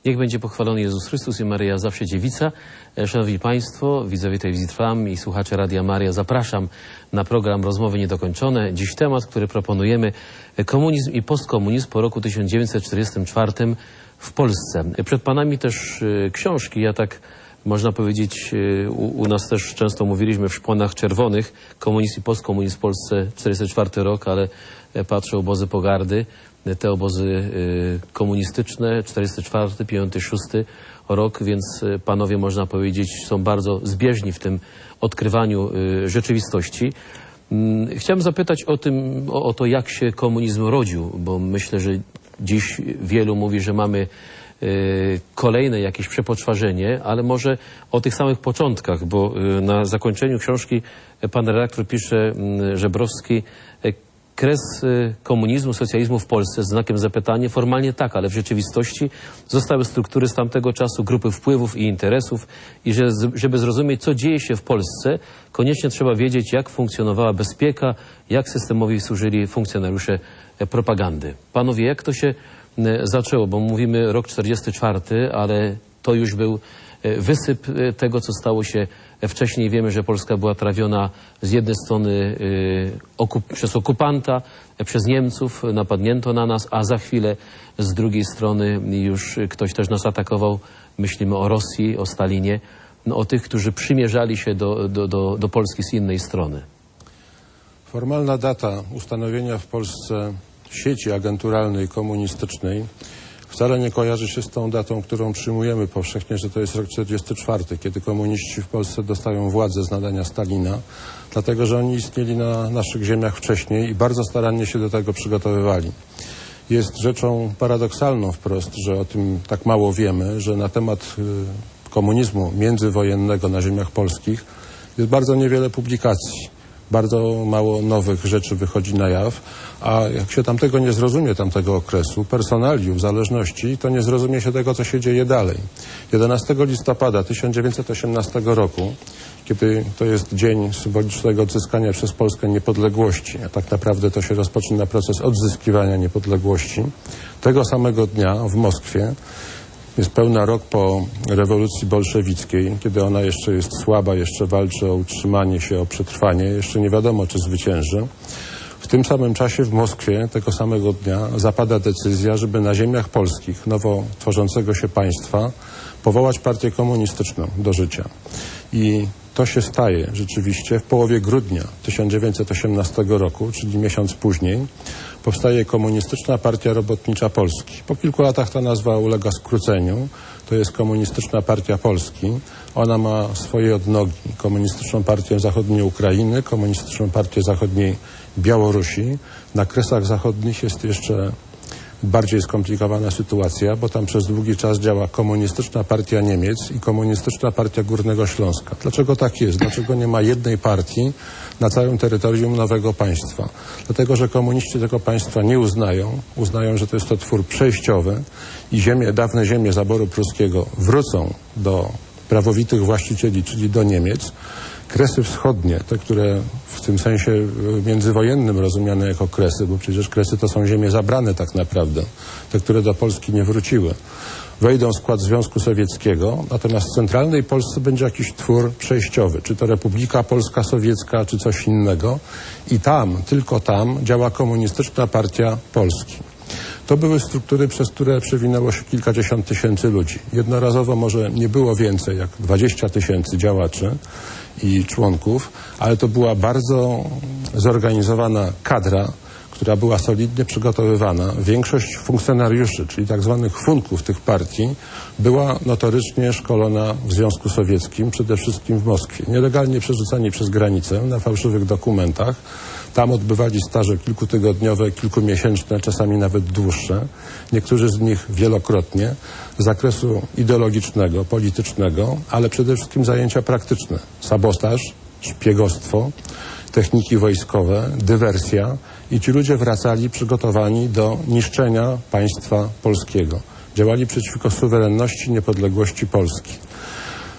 Niech będzie pochwalony Jezus Chrystus i Maryja zawsze dziewica. Szanowni Państwo, widzowie telewizji Trwam i słuchacze Radia Maria, zapraszam na program Rozmowy Niedokończone. Dziś temat, który proponujemy: komunizm i postkomunizm po roku 1944 w Polsce. Przed Panami też książki. Ja tak, można powiedzieć, u nas też często mówiliśmy w szponach czerwonych: komunizm i postkomunizm w Polsce, 44 rok, ale patrzę obozy pogardy. Te obozy komunistyczne, 44, 5, 6 rok, więc panowie, można powiedzieć, są bardzo zbieżni w tym odkrywaniu rzeczywistości. Chciałem zapytać o to, jak się komunizm rodził, bo myślę, że dziś wielu mówi, że mamy kolejne jakieś przepoczwarzenie, ale może o tych samych początkach, bo na zakończeniu książki pan redaktor pisze, Żebrowski: kres komunizmu, socjalizmu w Polsce, z znakiem zapytania. Formalnie tak, ale w rzeczywistości zostały struktury z tamtego czasu, grupy wpływów i interesów i żeby zrozumieć, co dzieje się w Polsce, koniecznie trzeba wiedzieć, jak funkcjonowała bezpieka, jak systemowi służyli funkcjonariusze propagandy. Panowie, jak to się zaczęło? Bo mówimy rok 44, ale to już był wysyp tego, co stało się wcześniej. Wiemy, że Polska była trawiona z jednej strony przez okupanta, przez Niemców, napadnięto na nas, a za chwilę z drugiej strony już ktoś też nas atakował. Myślimy o Rosji, o Stalinie, o tych, którzy przymierzali się do Polski z innej strony. Formalna data ustanowienia w Polsce sieci agenturalnej komunistycznej wcale nie kojarzy się z tą datą, którą przyjmujemy powszechnie, że to jest rok 44, kiedy komuniści w Polsce dostają władzę z nadania Stalina, dlatego że oni istnieli na naszych ziemiach wcześniej i bardzo starannie się do tego przygotowywali. Jest rzeczą paradoksalną wprost, że o tym tak mało wiemy, że na temat komunizmu międzywojennego na ziemiach polskich jest bardzo niewiele publikacji. Bardzo mało nowych rzeczy wychodzi na jaw, a jak się tamtego nie zrozumie, tamtego okresu, personaliów, zależności, to nie zrozumie się tego, co się dzieje dalej. 11 listopada 1918 roku, kiedy to jest dzień symbolicznego odzyskania przez Polskę niepodległości, a tak naprawdę to się rozpoczyna proces odzyskiwania niepodległości, tego samego dnia w Moskwie, jest pełna rok po rewolucji bolszewickiej, kiedy ona jeszcze jest słaba, jeszcze walczy o utrzymanie się, o przetrwanie, jeszcze nie wiadomo, czy zwycięży. W tym samym czasie w Moskwie tego samego dnia zapada decyzja, żeby na ziemiach polskich nowo tworzącego się państwa powołać partię komunistyczną do życia. I to się staje rzeczywiście w połowie grudnia 1918 roku, czyli miesiąc później. Powstaje Komunistyczna Partia Robotnicza Polski. Po kilku latach ta nazwa ulega skróceniu. To jest Komunistyczna Partia Polski. Ona ma swoje odnogi. Komunistyczną Partię Zachodniej Ukrainy, Komunistyczną Partię Zachodniej Białorusi. Na Kresach Zachodnich jest jeszcze bardziej skomplikowana sytuacja, bo tam przez długi czas działa Komunistyczna Partia Niemiec i Komunistyczna Partia Górnego Śląska. Dlaczego tak jest? Dlaczego nie ma jednej partii na całym terytorium nowego państwa? Dlatego, że komuniści tego państwa nie uznają. Uznają, że to jest to twór przejściowy i dawne ziemie zaboru pruskiego wrócą do prawowitych właścicieli, czyli do Niemiec. Kresy wschodnie, te, które w tym sensie międzywojennym rozumiane jako kresy, bo przecież kresy to są ziemie zabrane tak naprawdę, te, które do Polski nie wróciły, wejdą w skład Związku Sowieckiego, natomiast w centralnej Polsce będzie jakiś twór przejściowy, czy to Republika Polska Sowiecka, czy coś innego i tam, tylko tam działa Komunistyczna Partia Polski. To były struktury, przez które przewinęło się kilkadziesiąt tysięcy ludzi. Jednorazowo może nie było więcej jak 20 tysięcy działaczy i członków, ale to była bardzo zorganizowana kadra, która była solidnie przygotowywana. Większość funkcjonariuszy, czyli tak zwanych funków tych partii, była notorycznie szkolona w Związku Sowieckim, przede wszystkim w Moskwie. Nielegalnie przerzucani przez granicę na fałszywych dokumentach. Tam odbywali staże kilkutygodniowe, kilkumiesięczne, czasami nawet dłuższe. Niektórzy z nich wielokrotnie z zakresu ideologicznego, politycznego, ale przede wszystkim zajęcia praktyczne. Sabotaż, szpiegostwo, techniki wojskowe, dywersja i ci ludzie wracali przygotowani do niszczenia państwa polskiego. Działali przeciwko suwerenności, niepodległości Polski.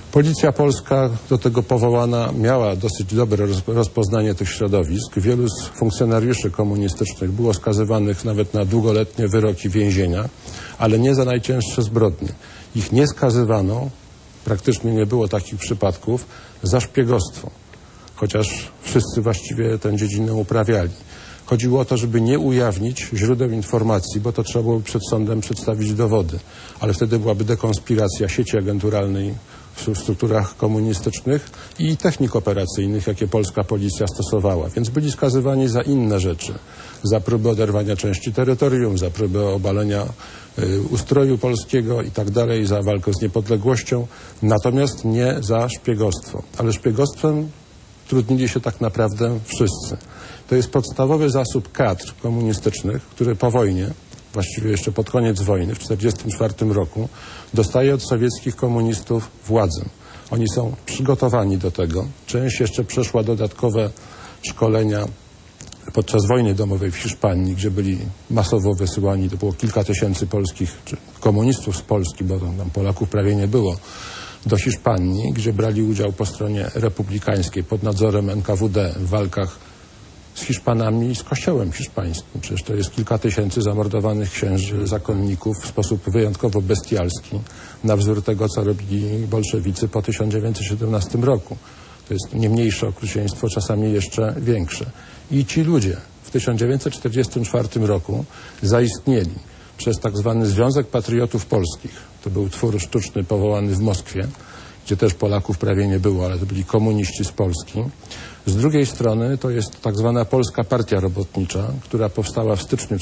Policja polska do tego powołana miała dosyć dobre rozpoznanie tych środowisk. Wielu z funkcjonariuszy komunistycznych było skazywanych nawet na długoletnie wyroki więzienia, ale nie za najcięższe zbrodnie. Ich nie skazywano, praktycznie nie było takich przypadków, za szpiegostwo, chociaż wszyscy właściwie tę dziedzinę uprawiali. Chodziło o to, żeby nie ujawnić źródeł informacji, bo to trzeba było przed sądem przedstawić dowody, ale wtedy byłaby dekonspiracja sieci agenturalnej w strukturach komunistycznych i technik operacyjnych, jakie polska policja stosowała. Więc byli skazywani za inne rzeczy. Za próbę oderwania części terytorium, za próbę obalenia ustroju polskiego i tak dalej, za walkę z niepodległością, natomiast nie za szpiegostwo. Ale szpiegostwem trudnili się tak naprawdę wszyscy. To jest podstawowy zasób kadr komunistycznych, który po wojnie, właściwie jeszcze pod koniec wojny, w 1944 roku, dostaje od sowieckich komunistów władzę. Oni są przygotowani do tego. Część jeszcze przeszła dodatkowe szkolenia podczas wojny domowej w Hiszpanii, gdzie byli masowo wysyłani, to było kilka tysięcy polskich, czy komunistów z Polski, bo tam Polaków prawie nie było, do Hiszpanii, gdzie brali udział po stronie republikańskiej pod nadzorem NKWD w walkach z Hiszpanami i z kościołem hiszpańskim. Przecież to jest kilka tysięcy zamordowanych księży, zakonników w sposób wyjątkowo bestialski, na wzór tego, co robili bolszewicy po 1917 roku. To jest nie mniejsze okrucieństwo, czasami jeszcze większe. I ci ludzie w 1944 roku zaistnieli przez tak zwany Związek Patriotów Polskich. To był twór sztuczny powołany w Moskwie, gdzie też Polaków prawie nie było, ale to byli komuniści z Polski. Z drugiej strony to jest tak zwana Polska Partia Robotnicza, która powstała w styczniu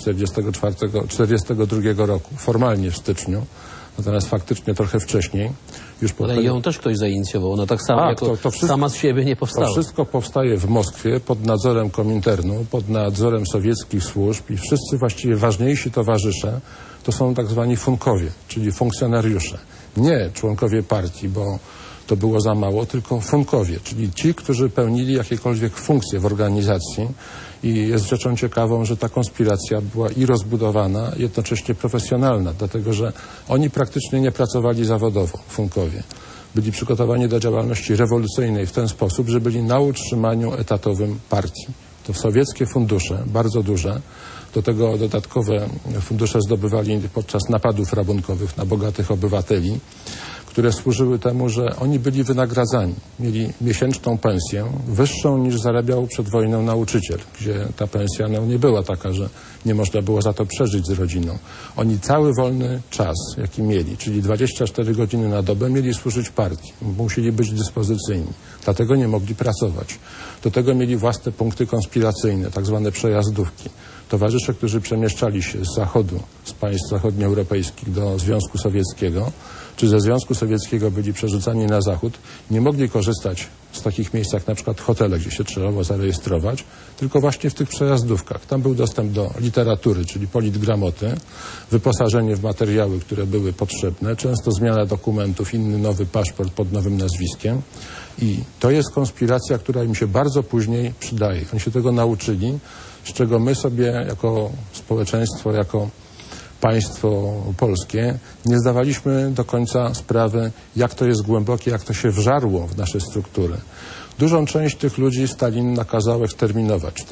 1942 roku, formalnie w styczniu, natomiast faktycznie trochę wcześniej. Już ale ją też ktoś zainicjował, ona tak samo sama z siebie nie powstała. To wszystko powstaje w Moskwie pod nadzorem Kominternu, pod nadzorem sowieckich służb i wszyscy właściwie ważniejsi towarzysze to są tak zwani funkowie, czyli funkcjonariusze. Nie członkowie partii, bo to było za mało, tylko funkowie, czyli ci, którzy pełnili jakiekolwiek funkcje w organizacji. I jest rzeczą ciekawą, że ta konspiracja była i rozbudowana, jednocześnie profesjonalna, dlatego że oni praktycznie nie pracowali zawodowo, funkowie. Byli przygotowani do działalności rewolucyjnej w ten sposób, że byli na utrzymaniu etatowym partii. To sowieckie fundusze, bardzo duże, do tego dodatkowe fundusze zdobywali podczas napadów rabunkowych na bogatych obywateli, które służyły temu, że oni byli wynagradzani. Mieli miesięczną pensję, wyższą niż zarabiał przed wojną nauczyciel, gdzie ta pensja nie była taka, że nie można było za to przeżyć z rodziną. Oni cały wolny czas, jaki mieli, czyli 24 godziny na dobę, mieli służyć partii. Musieli być dyspozycyjni. Dlatego nie mogli pracować. Do tego mieli własne punkty konspiracyjne, tak zwane przejazdówki. Towarzysze, którzy przemieszczali się z zachodu, z państw zachodnioeuropejskich do Związku Sowieckiego, czy ze Związku Sowieckiego byli przerzucani na zachód, nie mogli korzystać z takich miejsc jak na przykład hotele, gdzie się trzeba było zarejestrować, tylko właśnie w tych przejazdówkach. Tam był dostęp do literatury, czyli politgramoty, wyposażenie w materiały, które były potrzebne, często zmiana dokumentów, inny nowy paszport pod nowym nazwiskiem. I to jest konspiracja, która im się bardzo później przydaje. Oni się tego nauczyli, z czego my sobie jako społeczeństwo, jako państwo polskie nie zdawaliśmy do końca sprawy, jak to jest głębokie, jak to się wżarło w nasze struktury. Dużą część tych ludzi Stalin nakazał eksterminować. W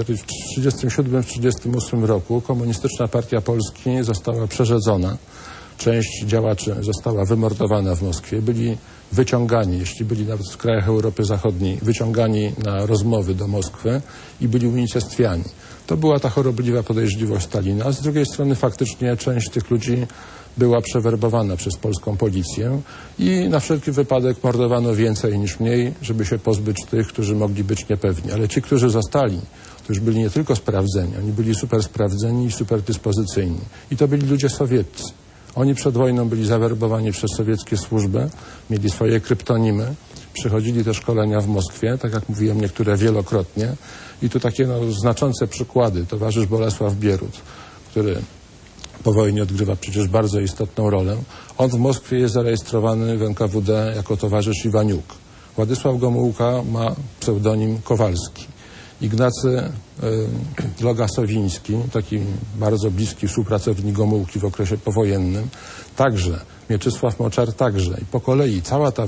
1937-1938 roku Komunistyczna Partia Polski została przerzedzona. Część działaczy została wymordowana w Moskwie. Byli wyciągani, jeśli byli nawet w krajach Europy Zachodniej, wyciągani na rozmowy do Moskwy i byli unicestwiani. To była ta chorobliwa podejrzliwość Stalina. Z drugiej strony faktycznie część tych ludzi była przewerbowana przez polską policję i na wszelki wypadek mordowano więcej niż mniej, żeby się pozbyć tych, którzy mogli być niepewni. Ale ci, którzy zostali, to już byli nie tylko sprawdzeni, oni byli super sprawdzeni i super dyspozycyjni. I to byli ludzie sowieccy. Oni przed wojną byli zawerbowani przez sowieckie służby, mieli swoje kryptonimy, przychodzili do szkolenia w Moskwie, tak jak mówiłem, niektóre wielokrotnie. I tu takie znaczące przykłady. Towarzysz Bolesław Bierut, który po wojnie odgrywa przecież bardzo istotną rolę. On w Moskwie jest zarejestrowany w NKWD jako towarzysz Iwaniuk. Władysław Gomułka ma pseudonim Kowalski. Ignacy Loga-Sowiński, taki bardzo bliski współpracownik Gomułki w okresie powojennym, także, Mieczysław Moczar także. I po kolei cała ta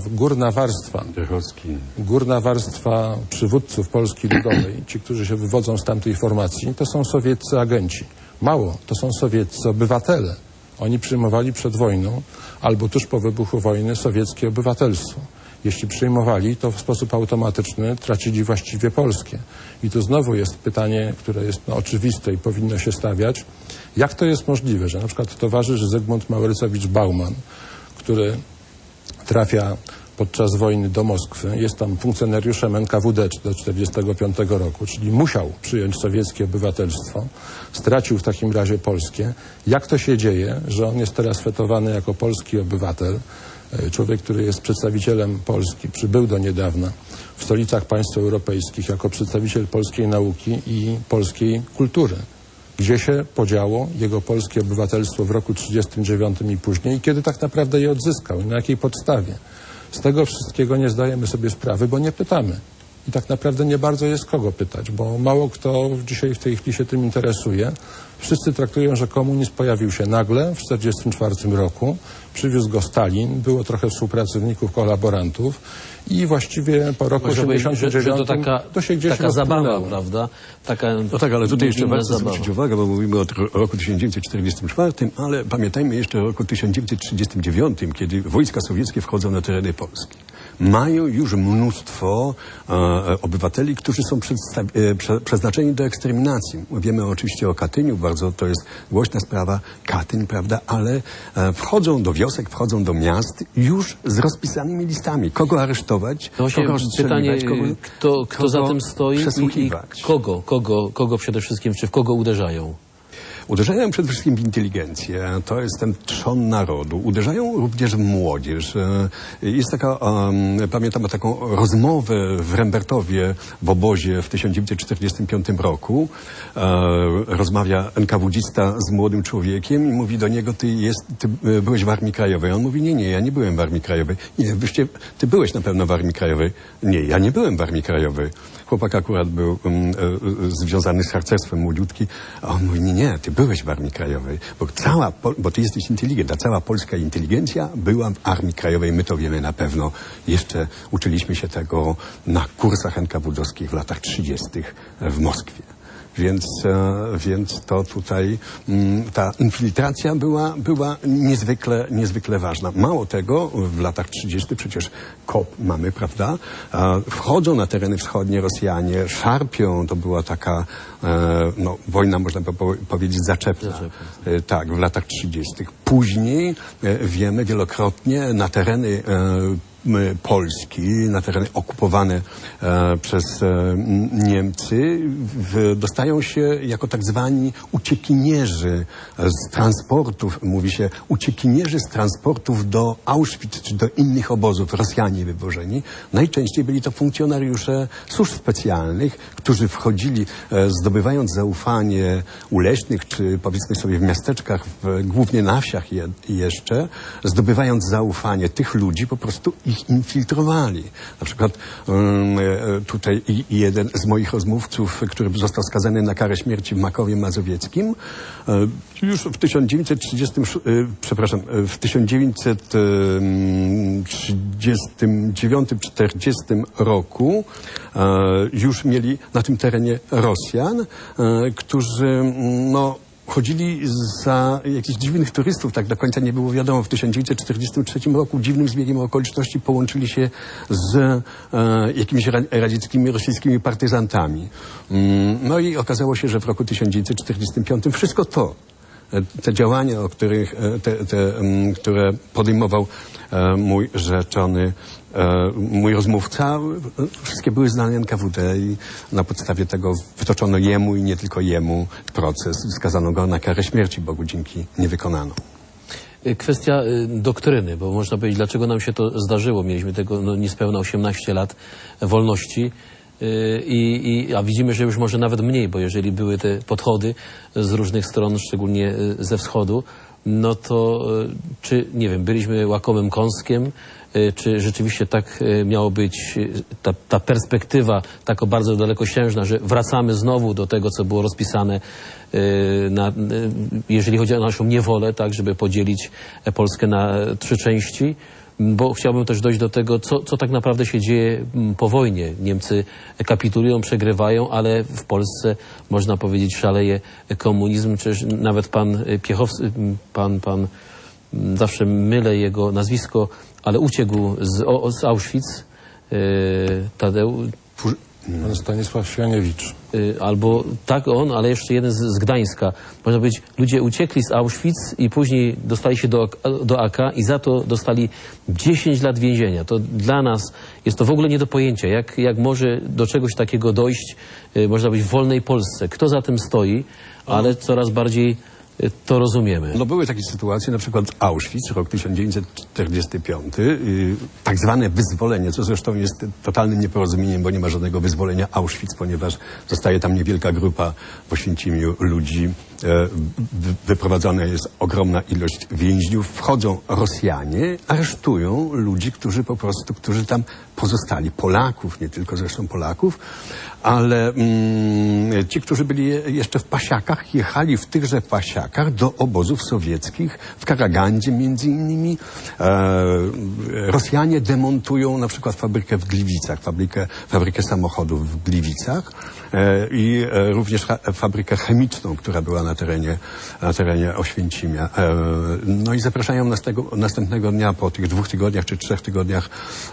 górna warstwa przywódców Polski Ludowej, ci, którzy się wywodzą z tamtej formacji, to są sowieccy agenci. Mało, to są sowieccy obywatele. Oni przyjmowali przed wojną albo tuż po wybuchu wojny sowieckie obywatelstwo. Jeśli przyjmowali, to w sposób automatyczny tracili właściwie polskie. I tu znowu jest pytanie, które jest oczywiste i powinno się stawiać. Jak to jest możliwe, że na przykład towarzysz Zygmunt Maurycewicz-Bauman, który trafia podczas wojny do Moskwy, jest tam funkcjonariuszem NKWD do 1945 roku, czyli musiał przyjąć sowieckie obywatelstwo, stracił w takim razie polskie. Jak to się dzieje, że on jest teraz fetowany jako polski obywatel? Człowiek, który jest przedstawicielem Polski, przybył do niedawna w stolicach państw europejskich jako przedstawiciel polskiej nauki i polskiej kultury. Gdzie się podziało jego polskie obywatelstwo w roku 1939 i później i kiedy tak naprawdę je odzyskał i na jakiej podstawie? Z tego wszystkiego nie zdajemy sobie sprawy, bo nie pytamy. I tak naprawdę nie bardzo jest kogo pytać, bo mało kto dzisiaj w tej chwili się tym interesuje. Wszyscy traktują, że komunizm pojawił się nagle w 1944 roku, przywiózł go Stalin, było trochę współpracowników, kolaborantów i właściwie po roku 1989 to się gdzieś taka zabawa, prawda? No tak, ale tutaj jeszcze warto zwrócić uwagę, bo mówimy o roku 1944, ale pamiętajmy jeszcze o roku 1939, kiedy wojska sowieckie wchodzą na tereny Polski. Mają już mnóstwo obywateli, którzy są przeznaczeni do eksterminacji. Wiemy oczywiście o Katyniu, bardzo to jest głośna sprawa, Katyn, prawda, ale wchodzą do wiosek, wchodzą do miast już z rozpisanymi listami. Kogo aresztować, kogo ostrzeliwać, kto za tym stoi i kogo przede wszystkim, czy w kogo uderzają? Uderzają przede wszystkim w inteligencję, to jest ten trzon narodu. Uderzają również w młodzież. Jest taka, pamiętam taką rozmowę w Rembertowie w obozie w 1945 roku. Rozmawia NKWD-ista z młodym człowiekiem i mówi do niego, ty byłeś w Armii Krajowej. On mówi, nie, ja nie byłem w Armii Krajowej. Nie, ty byłeś na pewno w Armii Krajowej. Nie, ja nie byłem w Armii Krajowej. Chłopak akurat był związany z harcerstwem, młodziutki, a on mówi, nie, ty byłeś w Armii Krajowej, bo ty jesteś inteligent, a cała polska inteligencja była w Armii Krajowej, my to wiemy na pewno. Jeszcze uczyliśmy się tego na kursach NKWD-owskich w latach 30. w Moskwie. Więc to tutaj ta infiltracja była niezwykle ważna. Mało tego, w latach 30. przecież KOP mamy, prawda? Wchodzą na tereny wschodnie Rosjanie, szarpią, to była taka wojna, można by powiedzieć, zaczepna. Tak, w latach 30. Później wiemy wielokrotnie na tereny Polski, na tereny okupowane przez Niemcy, dostają się jako tak zwani uciekinierzy z transportów, mówi się uciekinierzy z transportów do Auschwitz czy do innych obozów, Rosjanie wywożeni. Najczęściej byli to funkcjonariusze służb specjalnych, którzy wchodzili, zdobywając zaufanie u leśnych, czy powiedzmy sobie w miasteczkach, głównie na wsiach jeszcze, zdobywając zaufanie tych ludzi, po prostu ich infiltrowali. Na przykład tutaj jeden z moich rozmówców, który został skazany na karę śmierci w Makowie Mazowieckim, już w 1939-40 roku już mieli na tym terenie Rosjan, którzy chodzili za jakichś dziwnych turystów, tak do końca nie było wiadomo. W 1943 roku dziwnym zbiegiem okoliczności połączyli się z jakimiś radzieckimi, rosyjskimi partyzantami. No i okazało się, że w roku 1945 wszystko to, te działania, które podejmował mój rzeczony, mój rozmówca, wszystkie były znane NKWD i na podstawie tego wytoczono jemu i nie tylko jemu proces. Skazano go na karę śmierci, Bogu dzięki nie wykonano. Kwestia doktryny, bo można powiedzieć, dlaczego nam się to zdarzyło. Mieliśmy tego niespełna 18 lat wolności. A widzimy, że już może nawet mniej, bo jeżeli były te podchody z różnych stron, szczególnie ze wschodu, no to czy, nie wiem, byliśmy łakomym kąskiem, czy rzeczywiście tak miało być, ta perspektywa taka bardzo dalekosiężna, że wracamy znowu do tego, co było rozpisane, jeżeli chodzi o naszą niewolę, tak, żeby podzielić Polskę na 3 części. Bo chciałbym też dojść do tego, co tak naprawdę się dzieje po wojnie. Niemcy kapitulują, przegrywają, ale w Polsce, można powiedzieć, szaleje komunizm, czy nawet pan Piechowski, pan zawsze mylę jego nazwisko, ale uciekł z Auschwitz, Pan Stanisław Świaniewicz. Albo tak on, ale jeszcze jeden z Gdańska. Można powiedzieć, ludzie uciekli z Auschwitz i później dostali się do AK i za to dostali 10 lat więzienia. To dla nas jest to w ogóle nie do pojęcia. Jak może do czegoś takiego dojść, można być w wolnej Polsce? Kto za tym stoi? Ale coraz bardziej to rozumiemy. No były takie sytuacje, na przykład Auschwitz, rok 1945, tak zwane wyzwolenie, co zresztą jest totalnym nieporozumieniem, bo nie ma żadnego wyzwolenia Auschwitz, ponieważ zostaje tam niewielka grupa w Oświęcimiu ludzi, wyprowadzona jest ogromna ilość więźniów, wchodzą Rosjanie, aresztują ludzi, którzy tam pozostali, Polaków, nie tylko zresztą Polaków, ale ci, którzy byli jeszcze w pasiakach, jechali w tychże pasiakach do obozów sowieckich, w Karagandzie między innymi. Rosjanie demontują na przykład fabrykę w Gliwicach, fabrykę samochodów w Gliwicach i również fabrykę chemiczną, która była na terenie Oświęcimia. No i zapraszają nas następnego dnia po tych 2 tygodniach czy 3 tygodniach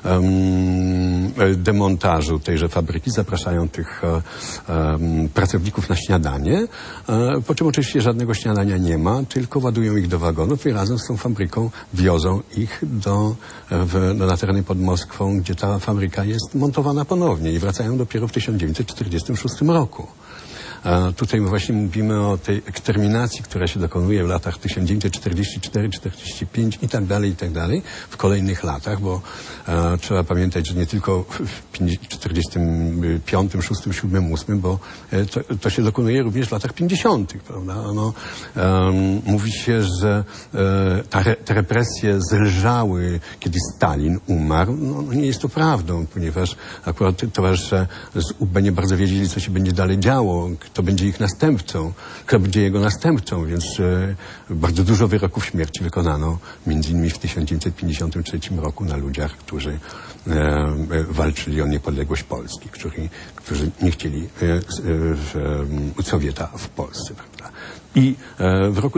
demontażu tejże fabryki, zapraszają tych pracowników na śniadanie, po czym oczywiście żadnego śniadania nie ma, tylko ładują ich do wagonów i razem z tą fabryką wiozą ich na tereny pod Moskwą, gdzie ta fabryka jest montowana ponownie i wracają dopiero w 1946 roku. Tutaj właśnie mówimy o tej eksterminacji, która się dokonuje w latach 1944, 1945 i tak dalej, w kolejnych latach, bo trzeba pamiętać, że nie tylko w 1945, 6, 7, 8, bo to się dokonuje również w latach 50., prawda? Mówi się, że te represje zelżały, kiedy Stalin umarł. No nie jest to prawdą, ponieważ akurat towarzysze z UB nie bardzo wiedzieli, co się będzie dalej działo, kto będzie ich następcą, kto będzie jego następcą, więc bardzo dużo wyroków śmierci wykonano między innymi w 1953 roku na ludziach, którzy walczyli o niepodległość Polski, którzy nie chcieli Sowieta w Polsce, prawda? I w roku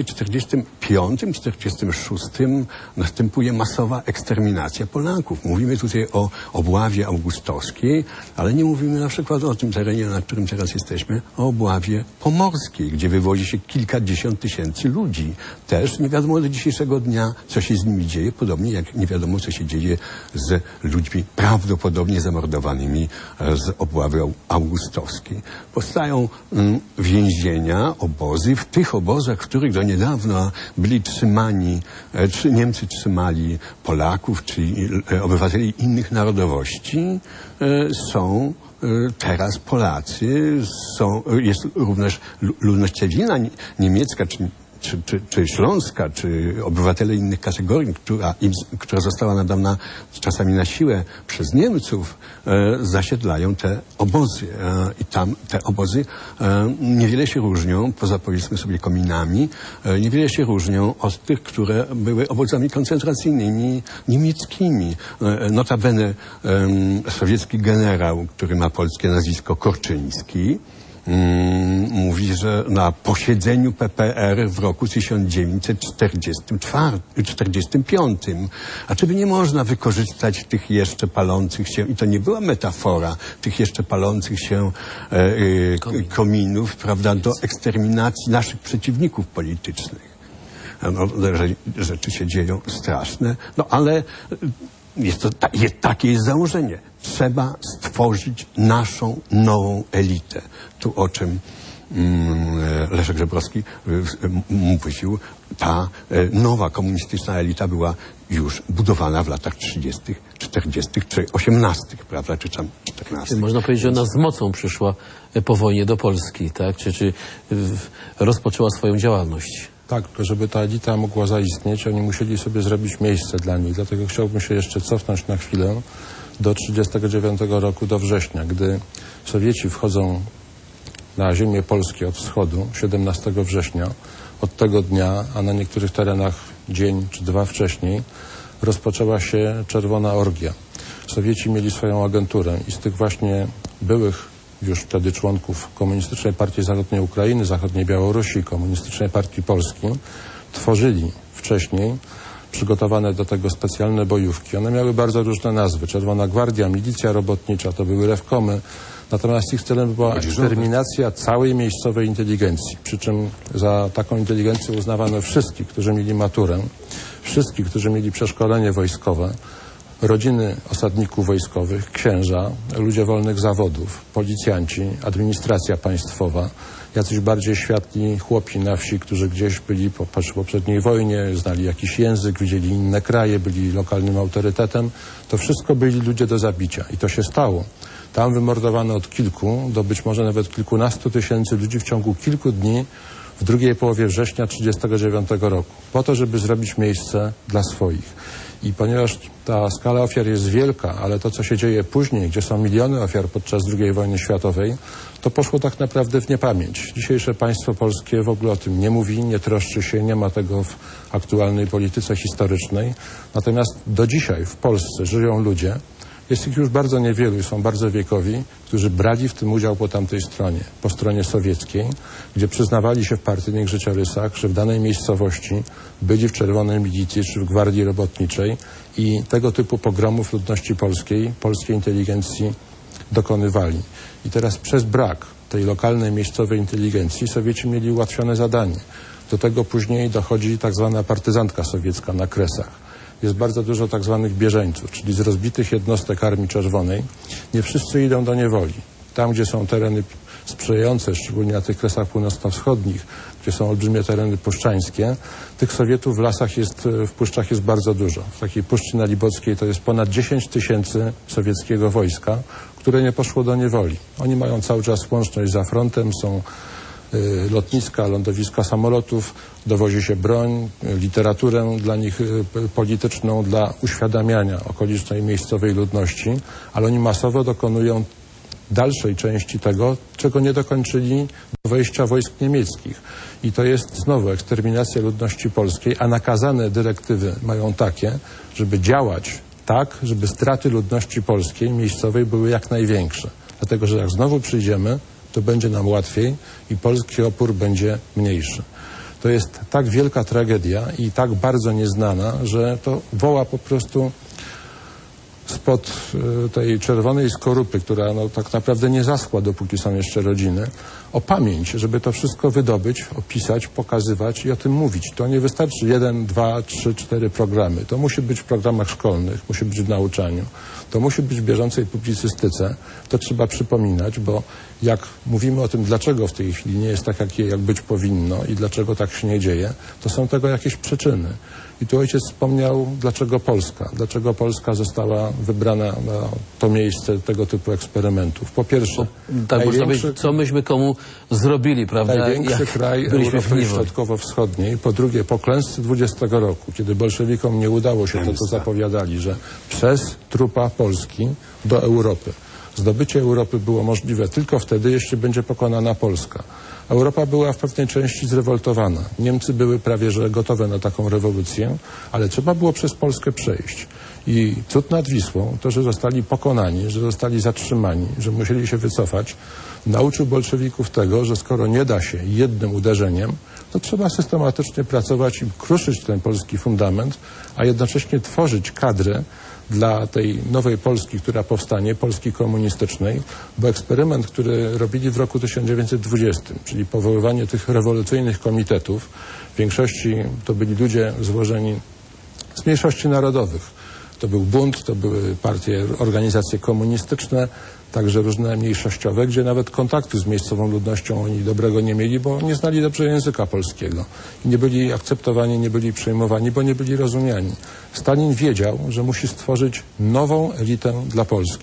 1945-1946 następuje masowa eksterminacja Polaków. Mówimy tutaj o obławie augustowskiej, ale nie mówimy na przykład o tym terenie, na którym teraz jesteśmy, o obławie pomorskiej, gdzie wywozi się kilkadziesiąt tysięcy ludzi. Też nie wiadomo do dzisiejszego dnia, co się z nimi dzieje, podobnie jak nie wiadomo, co się dzieje z ludźmi prawdopodobnie zamordowanymi z obławy augustowskiej. Powstają więzienia, obozy. W tych obozach, w których do niedawna byli trzymani, Niemcy trzymali Polaków, czyli obywateli innych narodowości, są teraz Polacy, jest również ludność cywilna niemiecka, czy śląska, czy obywatele innych kategorii, która została nadana czasami na siłę przez Niemców, zasiedlają te obozy. I tam te obozy niewiele się różnią, poza powiedzmy sobie kominami, niewiele się różnią od tych, które były obozami koncentracyjnymi niemieckimi. Notabene sowiecki generał, który ma polskie nazwisko Korczyński, mówi, że na posiedzeniu PPR w roku 1945, a czy by nie można wykorzystać tych jeszcze palących się, i to nie była metafora, tych jeszcze palących się kominów, prawda, do eksterminacji naszych przeciwników politycznych. Rzeczy się dzieją straszne, ale takie jest założenie. Trzeba stworzyć naszą nową elitę. Tu o czym Leszek Żebrowski mówił, ta nowa komunistyczna elita była już budowana w latach 30., 40. czy 18., prawda, czy tam 14. Można powiedzieć, że ona z mocą przyszła po wojnie do Polski, tak? Czy rozpoczęła swoją działalność? Tak, tylko żeby ta elita mogła zaistnieć, oni musieli sobie zrobić miejsce dla niej. Dlatego chciałbym się jeszcze cofnąć na chwilę do 1939 roku, do września, gdy Sowieci wchodzą na ziemię polskie od wschodu, 17 września. Od tego dnia, a na niektórych terenach dzień czy dwa wcześniej, rozpoczęła się czerwona orgia. Sowieci mieli swoją agenturę i z tych właśnie byłych już wtedy członków Komunistycznej Partii Zachodniej Ukrainy, Zachodniej Białorusi, Komunistycznej Partii Polski tworzyli wcześniej przygotowane do tego specjalne bojówki. One miały bardzo różne nazwy. Czerwona Gwardia, Milicja Robotnicza, to były rewkomy. Natomiast ich celem była eksterminacja całej miejscowej inteligencji. Przy czym za taką inteligencję uznawano wszystkich, którzy mieli maturę, wszystkich, którzy mieli przeszkolenie wojskowe, rodziny osadników wojskowych, księża, ludzie wolnych zawodów, policjanci, administracja państwowa, jacyś bardziej światli chłopi na wsi, którzy gdzieś byli po poprzedniej wojnie, znali jakiś język, widzieli inne kraje, byli lokalnym autorytetem. To wszystko byli ludzie do zabicia i to się stało. Tam wymordowano od kilku do być może nawet kilkunastu tysięcy ludzi w ciągu kilku dni w drugiej połowie września 1939 roku, po to, żeby zrobić miejsce dla swoich. I ponieważ ta skala ofiar jest wielka, ale to, co się dzieje później, gdzie są miliony ofiar podczas II wojny światowej, to poszło tak naprawdę w niepamięć. Dzisiejsze państwo polskie w ogóle o tym nie mówi, nie troszczy się, nie ma tego w aktualnej polityce historycznej. Natomiast do dzisiaj w Polsce żyją ludzie, jest ich już bardzo niewielu i są bardzo wiekowi, którzy brali w tym udział po tamtej stronie, po stronie sowieckiej, gdzie przyznawali się w partyjnych życiorysach, że w danej miejscowości byli w Czerwonej Milicji czy w Gwardii Robotniczej i tego typu pogromów ludności polskiej, polskiej inteligencji dokonywali. I teraz przez brak tej lokalnej, miejscowej inteligencji Sowieci mieli ułatwione zadanie. Do tego później dochodzi tak zwana partyzantka sowiecka na Kresach. Jest bardzo dużo tak zwanych bieżeńców, czyli z rozbitych jednostek Armii Czerwonej. Nie wszyscy idą do niewoli. Tam, gdzie są tereny sprzyjające, szczególnie na tych Kresach północno-wschodnich, gdzie są olbrzymie tereny puszczańskie, tych Sowietów w puszczach jest bardzo dużo. W takiej Puszczy Nalibockiej to jest ponad 10 tysięcy sowieckiego wojska, które nie poszło do niewoli. Oni mają cały czas łączność za frontem, są lotniska, lądowiska samolotów, dowozi się broń, literaturę dla nich polityczną, dla uświadamiania okolicznej miejscowej ludności, ale oni masowo dokonują dalszej części tego, czego nie dokończyli do wejścia wojsk niemieckich. I to jest znowu eksterminacja ludności polskiej, a nakazane dyrektywy mają takie, żeby działać tak, żeby straty ludności polskiej, miejscowej były jak największe. Dlatego, że jak znowu przyjdziemy, to będzie nam łatwiej i polski opór będzie mniejszy. To jest tak wielka tragedia i tak bardzo nieznana, że to woła po prostu spod tej czerwonej skorupy, która tak naprawdę nie zaschła, dopóki są jeszcze rodziny, o pamięć, żeby to wszystko wydobyć, opisać, pokazywać i o tym mówić. To nie wystarczy 1, 2, 3, 4 programy. To musi być w programach szkolnych, musi być w nauczaniu. To musi być w bieżącej publicystyce. To trzeba przypominać, bo jak mówimy o tym, dlaczego w tej chwili nie jest tak, jak być powinno i dlaczego tak się nie dzieje, to są tego jakieś przyczyny. I tu ojciec wspomniał, dlaczego Polska została wybrana na to miejsce tego typu eksperymentów. Po pierwsze, tak można powiedzieć, co myśmy komu zrobili, prawda? Największy kraj Europy Środkowo-Wschodniej. Po drugie, po klęsce 20 roku, kiedy bolszewikom nie udało się to, co zapowiadali, że przez trupa Polski do Europy. Zdobycie Europy było możliwe tylko wtedy, jeśli będzie pokonana Polska. Europa była w pewnej części zrewoltowana. Niemcy były prawie że gotowe na taką rewolucję, ale trzeba było przez Polskę przejść. I cud nad Wisłą, to, że zostali pokonani, że zostali zatrzymani, że musieli się wycofać, nauczył bolszewików tego, że skoro nie da się jednym uderzeniem, to trzeba systematycznie pracować i kruszyć ten polski fundament, a jednocześnie tworzyć kadrę dla tej nowej Polski, która powstanie, Polski komunistycznej, bo eksperyment, który robili w roku 1920, czyli powoływanie tych rewolucyjnych komitetów, w większości to byli ludzie złożeni z mniejszości narodowych. To był bunt, to były partie, organizacje komunistyczne, także różne mniejszościowe, gdzie nawet kontaktu z miejscową ludnością oni dobrego nie mieli, bo nie znali dobrze języka polskiego. I nie byli akceptowani, nie byli przyjmowani, bo nie byli rozumiani. Stalin wiedział, że musi stworzyć nową elitę dla Polski.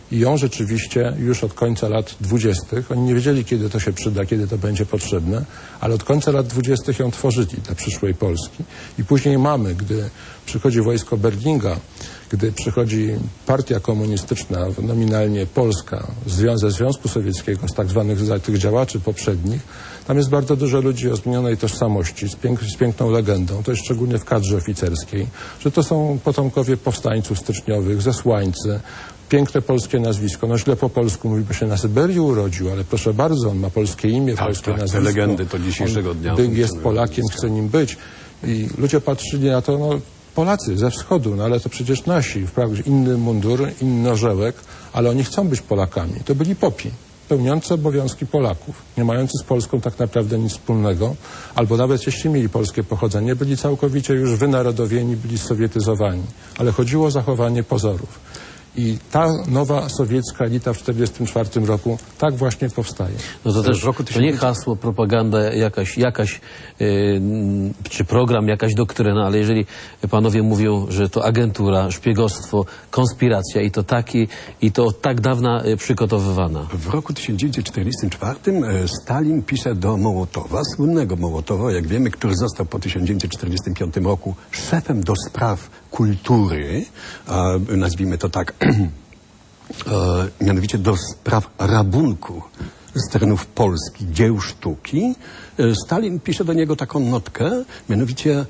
i ją rzeczywiście już od końca lat 20. Oni nie wiedzieli, kiedy to się przyda, kiedy to będzie potrzebne, ale od końca lat 20. ją tworzyli dla przyszłej Polski. I później mamy, gdy przychodzi wojsko Berlinga, gdy przychodzi partia komunistyczna, nominalnie polska, ze Związku Sowieckiego, z tak zwanych tych działaczy poprzednich, tam jest bardzo dużo ludzi o zmienionej tożsamości, z piękną legendą, to jest szczególnie w kadrze oficerskiej, że to są potomkowie powstańców styczniowych, zesłańcy, piękne polskie nazwisko. No źle po polsku mówi, bo się na Syberii urodził, ale proszę bardzo, on ma polskie imię, polskie nazwisko. Te legendy to dzisiejszego dnia. Jest Polakiem, chce nim być. I ludzie patrzyli na to, no Polacy ze wschodu, no ale to przecież nasi, wprawdzie inny mundur, inny orzełek, ale oni chcą być Polakami. To byli popi, pełniący obowiązki Polaków, nie mający z Polską tak naprawdę nic wspólnego, albo nawet jeśli mieli polskie pochodzenie, byli całkowicie już wynarodowieni, byli sowietyzowani, ale chodziło o zachowanie pozorów. I ta nowa sowiecka elita w 1944 roku tak właśnie powstaje. No to też to nie hasło, propaganda jakaś czy program, jakaś doktryna, ale jeżeli panowie mówią, że to agentura, szpiegostwo, konspiracja i to od tak dawna przygotowywana. W roku 1944 Stalin pisze do Mołotowa, słynnego Mołotowa, jak wiemy, który został po 1945 roku szefem do spraw kultury, nazwijmy to tak, mianowicie do spraw rabunku z terenów Polski, dzieł sztuki. Stalin pisze do niego taką notkę, mianowicie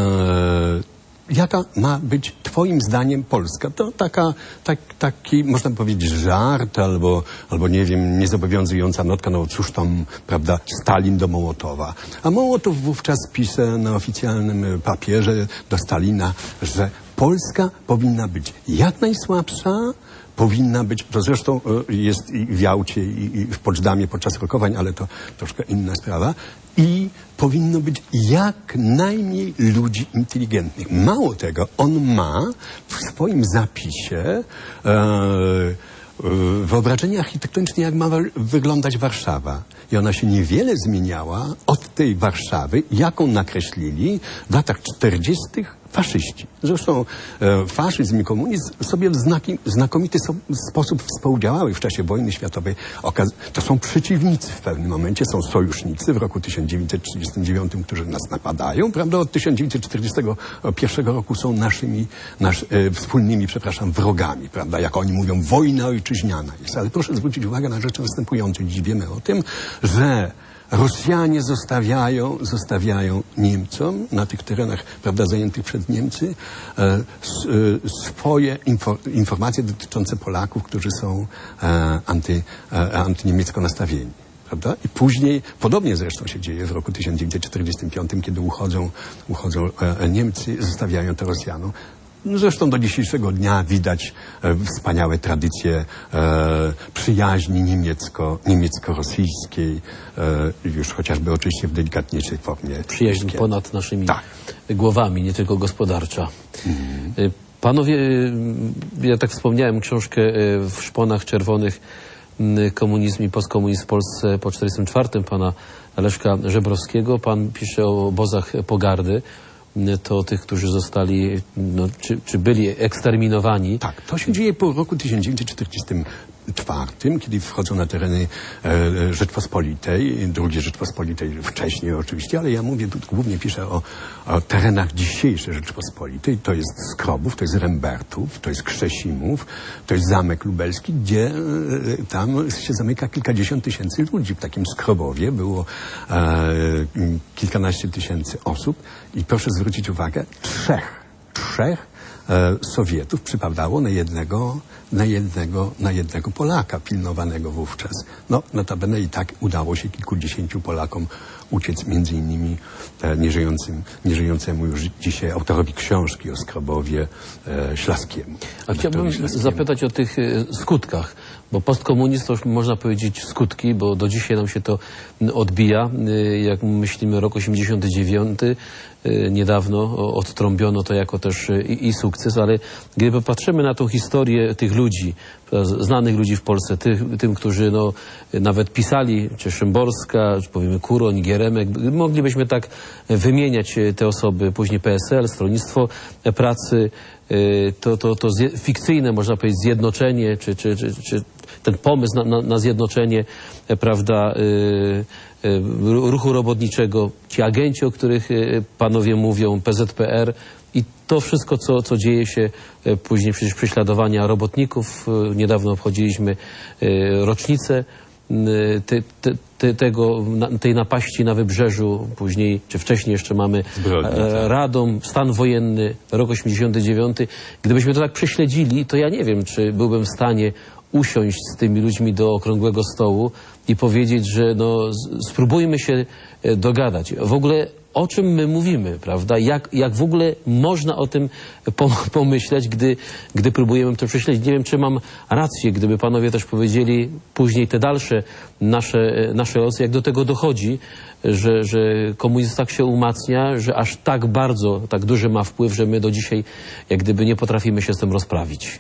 jaka ma być twoim zdaniem Polska? To taki, można powiedzieć, żart albo nie wiem, niezobowiązująca notka, no cóż tam, prawda, Stalin do Mołotowa. A Mołotow wówczas pisze na oficjalnym papierze do Stalina, że Polska powinna być jak najsłabsza, powinna być, to zresztą jest i w Jałcie i w Poczdamie podczas rokowań, ale to troszkę inna sprawa, i powinno być jak najmniej ludzi inteligentnych. Mało tego, on ma w swoim zapisie wyobrażenie architektoniczne, jak ma wyglądać Warszawa. I ona się niewiele zmieniała od tej Warszawy, jaką nakreślili w latach 40. faszyści. Zresztą faszyzm i komunizm sobie w znakomity sposób współdziałały w czasie wojny światowej. To są przeciwnicy w pewnym momencie, są sojusznicy w roku 1939, którzy nas napadają, prawda? Od 1941 roku są wspólnymi, wrogami, prawda? Jak oni mówią, wojna ojczyźniana jest. Ale proszę zwrócić uwagę na rzeczy następujące. Dziś wiemy o tym, że Rosjanie zostawiają Niemcom na tych terenach, prawda, zajętych przez Niemcy, swoje informacje dotyczące Polaków, którzy są antyniemiecko nastawieni. Prawda? I później, podobnie zresztą się dzieje w roku 1945, kiedy uchodzą Niemcy, zostawiają to Rosjanom. Zresztą do dzisiejszego dnia widać wspaniałe tradycje przyjaźni niemiecko-rosyjskiej, już chociażby oczywiście w delikatniejszej formie. Przyjaźń ponad naszymi głowami, nie tylko gospodarcza. Panowie, ja tak wspomniałem książkę w szponach czerwonych Komunizm i postkomunizm w Polsce po 1944, pana Leszka Żebrowskiego. Pan pisze o obozach pogardy. To tych, którzy zostali, no, czy byli eksterminowani. Tak, to się dzieje po roku 1944, kiedy wchodzą na tereny Rzeczpospolitej, II Rzeczpospolitej wcześniej oczywiście, ale ja mówię, tu głównie piszę o terenach dzisiejszej Rzeczpospolitej. To jest Skrobów, to jest Rembertów, to jest Krzesimów, to jest Zamek Lubelski, gdzie tam się zamyka kilkadziesiąt tysięcy ludzi. W takim Skrobowie było kilkanaście tysięcy osób i proszę zwrócić uwagę, trzech Sowietów przypadało na jednego Polaka pilnowanego wówczas. No, notabene i tak udało się kilkudziesięciu Polakom uciec, między innymi nieżyjącemu już dzisiaj autorowi książki o Skrobowie, Ślaskiemu. A chciałbym zapytać o tych skutkach, Bo postkomunizm to już można powiedzieć skutki, bo do dzisiaj nam się to odbija. Jak myślimy rok 89, niedawno odtrąbiono to jako też i sukces, ale gdy patrzymy na tą historię tych ludzi, znanych ludzi w Polsce, tym, którzy nawet pisali, czy Szymborska, czy powiemy Kuroń, Gieremek, moglibyśmy tak wymieniać te osoby, później PSL, Stronnictwo Pracy, to fikcyjne, można powiedzieć, zjednoczenie, czy ten pomysł na zjednoczenie, prawda, ruchu robotniczego, ci agenci, o których panowie mówią, PZPR i to wszystko, co dzieje się później, przecież prześladowania robotników. Niedawno obchodziliśmy rocznicę tej napaści na Wybrzeżu, później, czy wcześniej jeszcze mamy Radom, stan wojenny, rok 89. Gdybyśmy to tak prześledzili, to ja nie wiem, czy byłbym w stanie usiąść z tymi ludźmi do okrągłego stołu i powiedzieć, że spróbujmy się dogadać. W ogóle o czym my mówimy, prawda? Jak w ogóle można o tym pomyśleć, gdy próbujemy to prześledzić? Nie wiem, czy mam rację, gdyby panowie też powiedzieli później te dalsze nasze losy, jak do tego dochodzi, że komunizm tak się umacnia, że aż tak bardzo, tak duży ma wpływ, że my do dzisiaj jak gdyby nie potrafimy się z tym rozprawić.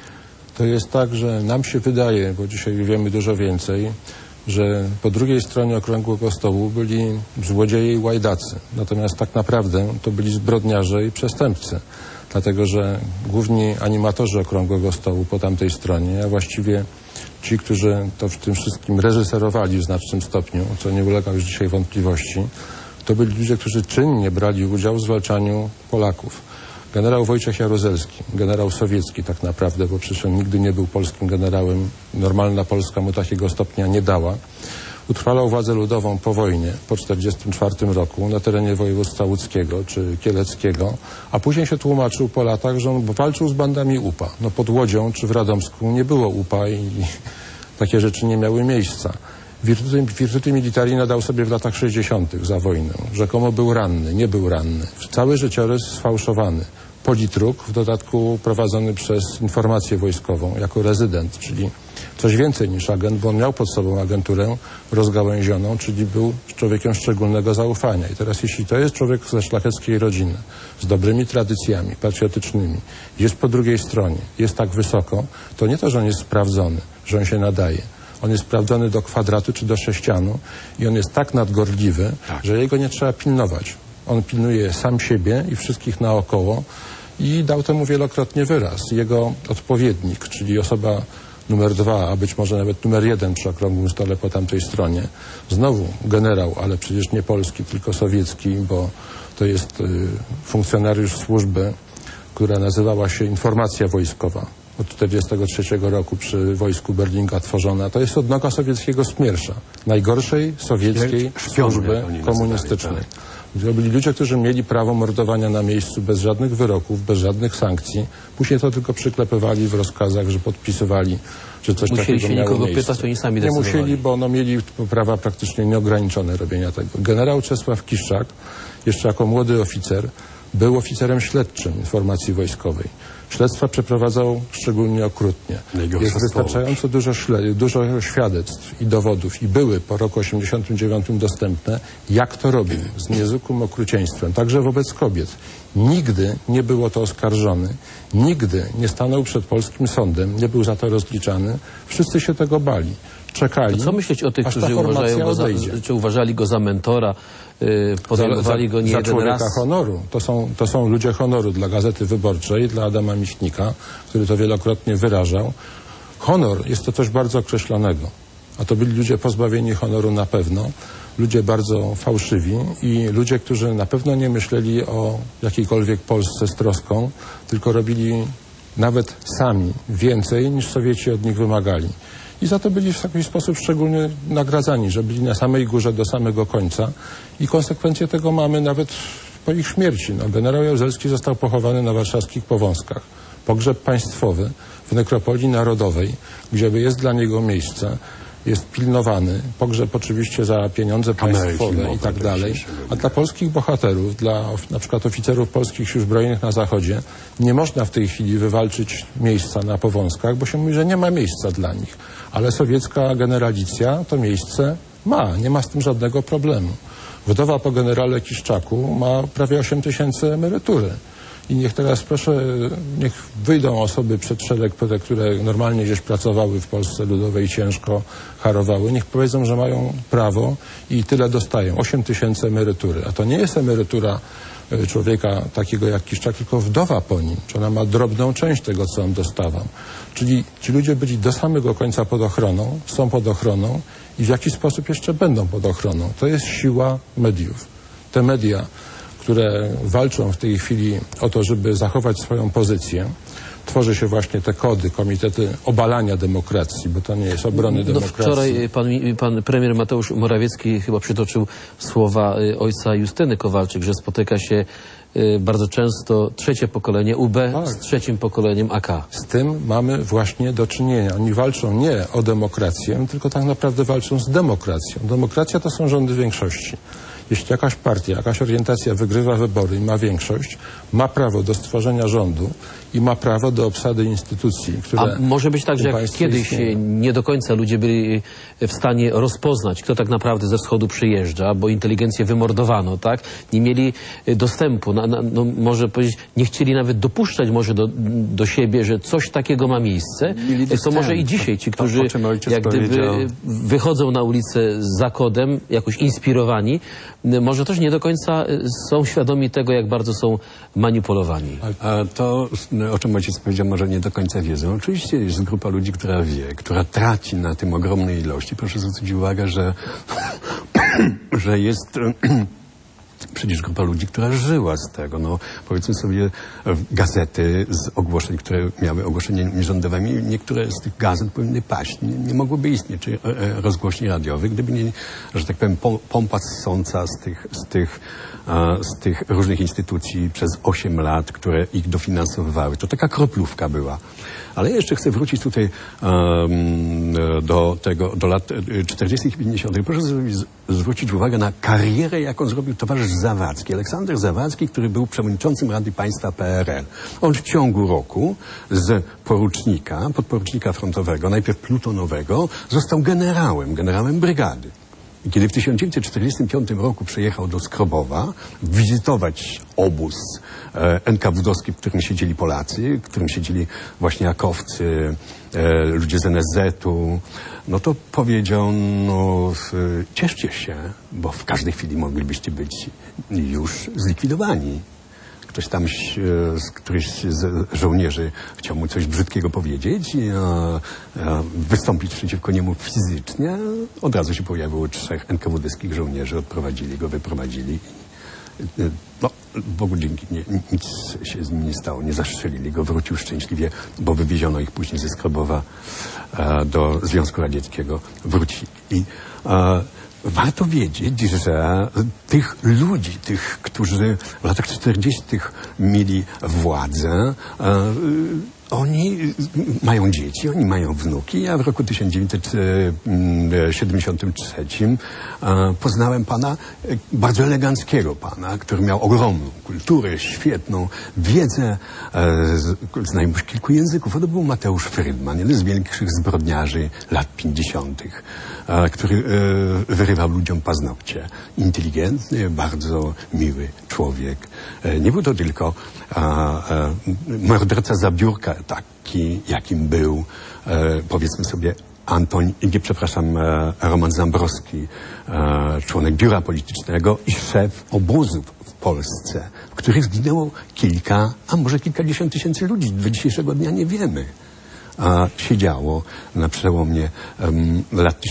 To jest tak, że nam się wydaje, bo dzisiaj wiemy dużo więcej, że po drugiej stronie okrągłego stołu byli złodzieje i łajdacy. Natomiast tak naprawdę to byli zbrodniarze i przestępcy. Dlatego, że główni animatorzy okrągłego stołu po tamtej stronie, a właściwie ci, którzy to w tym wszystkim reżyserowali w znacznym stopniu, co nie ulega już dzisiaj wątpliwości, to byli ludzie, którzy czynnie brali udział w zwalczaniu Polaków. Generał Wojciech Jaruzelski, generał sowiecki tak naprawdę, bo przecież on nigdy nie był polskim generałem, normalna Polska mu takiego stopnia nie dała, utrwalał władzę ludową po wojnie, po 1944 roku na terenie województwa łódzkiego czy kieleckiego, a później się tłumaczył po latach, że on walczył z bandami UPA. Pod Łodzią czy w Radomsku nie było UPA i takie rzeczy nie miały miejsca. Virtuti Militari nadał sobie w latach 60. za wojnę. Rzekomo był ranny, nie był ranny. Cały życiorys sfałszowany. Politruk, w dodatku prowadzony przez informację wojskową jako rezydent, czyli coś więcej niż agent, bo on miał pod sobą agenturę rozgałęzioną, czyli był człowiekiem szczególnego zaufania. I teraz jeśli to jest człowiek ze szlacheckiej rodziny, z dobrymi tradycjami patriotycznymi, jest po drugiej stronie, jest tak wysoko, to nie to, że on jest sprawdzony, że on się nadaje. On jest sprawdzony do kwadratu czy do sześcianu i on jest tak nadgorliwy, że jego nie trzeba pilnować. On pilnuje sam siebie i wszystkich naokoło i dał temu wielokrotnie wyraz. Jego odpowiednik, czyli osoba numer 2, a być może nawet numer 1 przy okrągłym stole po tamtej stronie, znowu generał, ale przecież nie polski, tylko sowiecki, bo to jest funkcjonariusz służby, która nazywała się Informacja Wojskowa. Od 1943 roku przy wojsku Berlinga tworzona. To jest odnoga sowieckiego Smiersza, najgorszej sowieckiej służby komunistycznej. To byli ludzie, którzy mieli prawo mordowania na miejscu bez żadnych wyroków, bez żadnych sankcji. Później to tylko przyklepywali w rozkazach, że podpisywali, że coś takiego miało miejsce. Pytać, oni sami nie musieli, bo mieli prawa praktycznie nieograniczone robienia tego. Generał Czesław Kiszczak, jeszcze jako młody oficer, był oficerem śledczym informacji wojskowej. Śledztwa przeprowadzał szczególnie okrutnie. Jest wystarczająco dużo świadectw i dowodów i były po roku 1989 dostępne, jak to robił z niezwykłym okrucieństwem, także wobec kobiet. Nigdy nie był o to oskarżony, nigdy nie stanął przed polskim sądem, nie był za to rozliczany. Wszyscy się tego bali. Czekali, to co myśleć o tych, którzy uważali go za mentora, podejmowali go nie jeden raz? Honoru. To są ludzie honoru dla Gazety Wyborczej, dla Adama Michnika, który to wielokrotnie wyrażał. Honor jest to coś bardzo określonego, a to byli ludzie pozbawieni honoru na pewno, ludzie bardzo fałszywi i ludzie, którzy na pewno nie myśleli o jakiejkolwiek Polsce z troską, tylko robili nawet sami więcej, niż Sowieci od nich wymagali. I za to byli w jakiś sposób szczególnie nagradzani, że byli na samej górze do samego końca i konsekwencje tego mamy nawet po ich śmierci. Generał Jaruzelski został pochowany na warszawskich Powązkach. Pogrzeb państwowy w nekropolii narodowej, gdzie jest dla niego miejsce. jest pilnowany, pogrzeb oczywiście za pieniądze państwowe i tak dalej, a dla polskich bohaterów, dla na przykład oficerów polskich sił zbrojnych na Zachodzie nie można w tej chwili wywalczyć miejsca na Powązkach, bo się mówi, że nie ma miejsca dla nich, ale sowiecka generalicja to miejsce ma, nie ma z tym żadnego problemu. Wdowa po generale Kiszczaku ma prawie 8 000 emerytury. I niech teraz proszę, niech wyjdą osoby przed szereg, które normalnie gdzieś pracowały w Polsce Ludowej, ciężko harowały, niech powiedzą, że mają prawo i tyle dostają. 8 000 emerytury. A to nie jest emerytura człowieka takiego jak Kiszczak, tylko wdowa po nim. Czy ona ma drobną część tego, co on dostawał. Czyli ci ludzie byli do samego końca pod ochroną, są pod ochroną i w jaki sposób jeszcze będą pod ochroną. To jest siła mediów. Te media, które walczą w tej chwili o to, żeby zachować swoją pozycję. Tworzy się właśnie te kody, komitety obalania demokracji, bo to nie jest obrony demokracji. Wczoraj pan premier Mateusz Morawiecki chyba przytoczył słowa ojca Justyny Kowalczyk, że spotyka się bardzo często trzecie pokolenie UB z trzecim pokoleniem AK. Z tym mamy właśnie do czynienia. Oni walczą nie o demokrację, tylko tak naprawdę walczą z demokracją. Demokracja to są rządy większości. Jeśli jakaś partia, jakaś orientacja wygrywa wybory i ma większość, ma prawo do stworzenia rządu i ma prawo do obsady instytucji, które... A może być tak, że jak kiedyś nie do końca ludzie byli w stanie rozpoznać, kto tak naprawdę ze wschodu przyjeżdża, bo inteligencję wymordowano, tak? Nie mieli dostępu, no może powiedzieć, nie chcieli nawet dopuszczać może do siebie, że coś takiego ma miejsce. To może i dzisiaj ci, którzy jak gdyby wychodzą na ulicę za kodem, jakoś inspirowani, może też nie do końca są świadomi tego, jak bardzo są manipulowani. A to, o czym ojciec powiedział, może nie do końca wiedzą. Oczywiście jest grupa ludzi, która wie, która traci na tym ogromnej ilości. Proszę zwrócić uwagę, że jest przecież grupa ludzi, która żyła z tego. No, powiedzmy sobie, gazety z ogłoszeń, które miały ogłoszenia nierządowymi, niektóre z tych gazet powinny paść. Nie mogłyby istnieć, czy rozgłośni radiowych, gdyby nie, że tak powiem, pompa ssąca z tych różnych instytucji przez 8 lat, które ich dofinansowywały. To taka kroplówka była. Ale ja jeszcze chcę wrócić tutaj do lat 40. i 50. Proszę zwrócić uwagę na karierę, jaką zrobił towarzysz Zawadzki. Aleksander Zawadzki, który był przewodniczącym Rady Państwa PRL. On w ciągu roku z podporucznika frontowego, najpierw plutonowego, został generałem brygady. I kiedy w 1945 roku przyjechał do Skrobowa wizytować obóz NKWD-owski, w którym siedzieli Polacy, w którym siedzieli właśnie akowcy, ludzie z NSZ-u, no to powiedział, no cieszcie się, bo w każdej chwili moglibyście być już zlikwidowani. Ktoś tam, któryś z żołnierzy chciał mu coś brzydkiego powiedzieć, wystąpić przeciwko niemu fizycznie. Od razu się pojawiło 3 NKWD-skich żołnierzy, odprowadzili go, wyprowadzili. No, Bogu dzięki, nic się z nim nie stało, nie zastrzelili go, wrócił szczęśliwie, bo wywieziono ich później ze Skrobowa do Związku Radzieckiego. Wrócili. Warto wiedzieć, że tych ludzi, którzy w latach 40. mieli władzę, oni mają dzieci, oni mają wnuki. Ja w roku 1973 poznałem pana, bardzo eleganckiego pana, który miał ogromną kulturę, świetną wiedzę, znajomość kilku języków. To był Mateusz Frydman, jeden z większych zbrodniarzy lat 50., który wyrywał ludziom paznokcie. Inteligentny, bardzo miły człowiek. Nie był to tylko morderca za biurka, taki jakim był, powiedzmy sobie, Roman Zambrowski, członek biura politycznego i szef obozów w Polsce, w których zginęło kilka, a może kilkadziesiąt tysięcy ludzi. Do dzisiejszego dnia nie wiemy. Siedziało na przełomie lat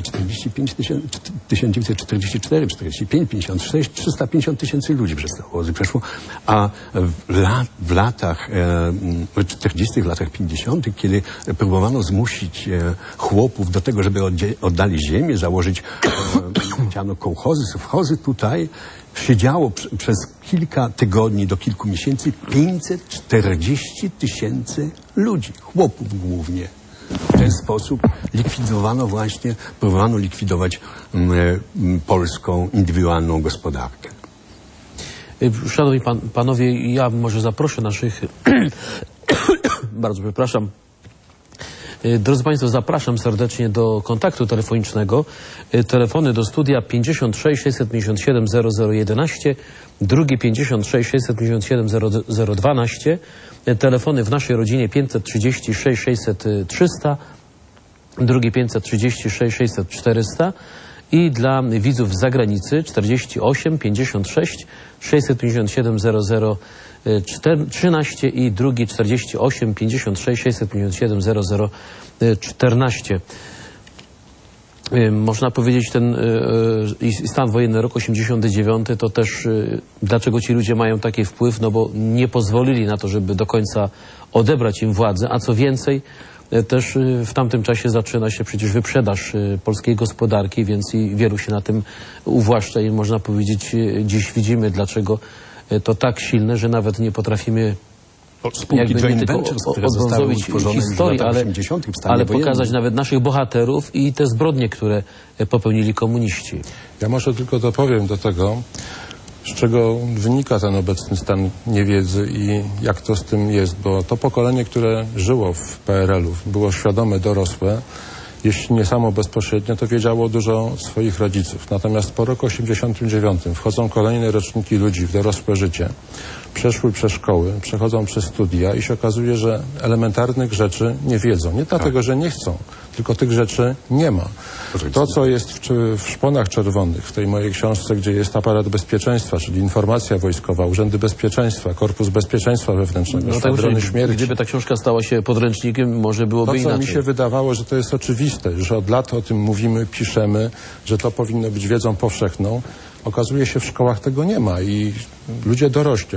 1944, 45, 56, 350 tysięcy ludzi przez te obozy przeszło, a w latach 40., latach 50., kiedy próbowano zmusić chłopów do tego, żeby oddali ziemię, założyć kołchozy, sowchozy tutaj, siedziało przez kilka tygodni do kilku miesięcy 540 tysięcy ludzi, chłopów głównie. W ten sposób próbowano likwidować polską indywidualną gospodarkę. Szanowni panowie, ja może zaproszę naszych... Bardzo przepraszam. Drodzy państwo, zapraszam serdecznie do kontaktu telefonicznego. Telefony do studia 56 657 0011, drugi 56 657 0012, telefony w naszej rodzinie 536 600 300, drugi 536 600 400 i dla widzów z zagranicy 48 56 657 0013 i drugi 48 56 657 0014. Można powiedzieć, ten stan wojenny rok 89 to też dlaczego ci ludzie mają taki wpływ, no bo nie pozwolili na to, żeby do końca odebrać im władzę, a co więcej, też w tamtym czasie zaczyna się przecież wyprzedaż polskiej gospodarki, więc i wielu się na tym uwłaszcza i można powiedzieć, dziś widzimy, dlaczego to tak silne, że nawet nie potrafimy spółki joint ventures, które zostały utworzone historii, ale pokazać nawet naszych bohaterów i te zbrodnie, które popełnili komuniści. Ja może tylko dopowiem do tego, z czego wynika ten obecny stan niewiedzy i jak to z tym jest, bo to pokolenie, które żyło w PRL-u, było świadome, dorosłe, jeśli nie samo bezpośrednio, to wiedziało dużo swoich rodziców. Natomiast po roku 89 wchodzą kolejne roczniki ludzi w dorosłe życie, przeszły przez szkoły, przechodzą przez studia i się okazuje, że elementarnych rzeczy nie wiedzą. Nie dlatego, że nie chcą, tylko tych rzeczy nie ma. To, co jest w szponach czerwonych, w tej mojej książce, gdzie jest aparat bezpieczeństwa, czyli informacja wojskowa, urzędy bezpieczeństwa, korpus bezpieczeństwa wewnętrznego, szwadrony śmierci. Gdyby ta książka stała się podręcznikiem, może byłoby inaczej. To, co mi się wydawało, że to jest oczywiste, że od lat o tym mówimy, piszemy, że to powinno być wiedzą powszechną, okazuje się, w szkołach tego nie ma i ludzie dorośli,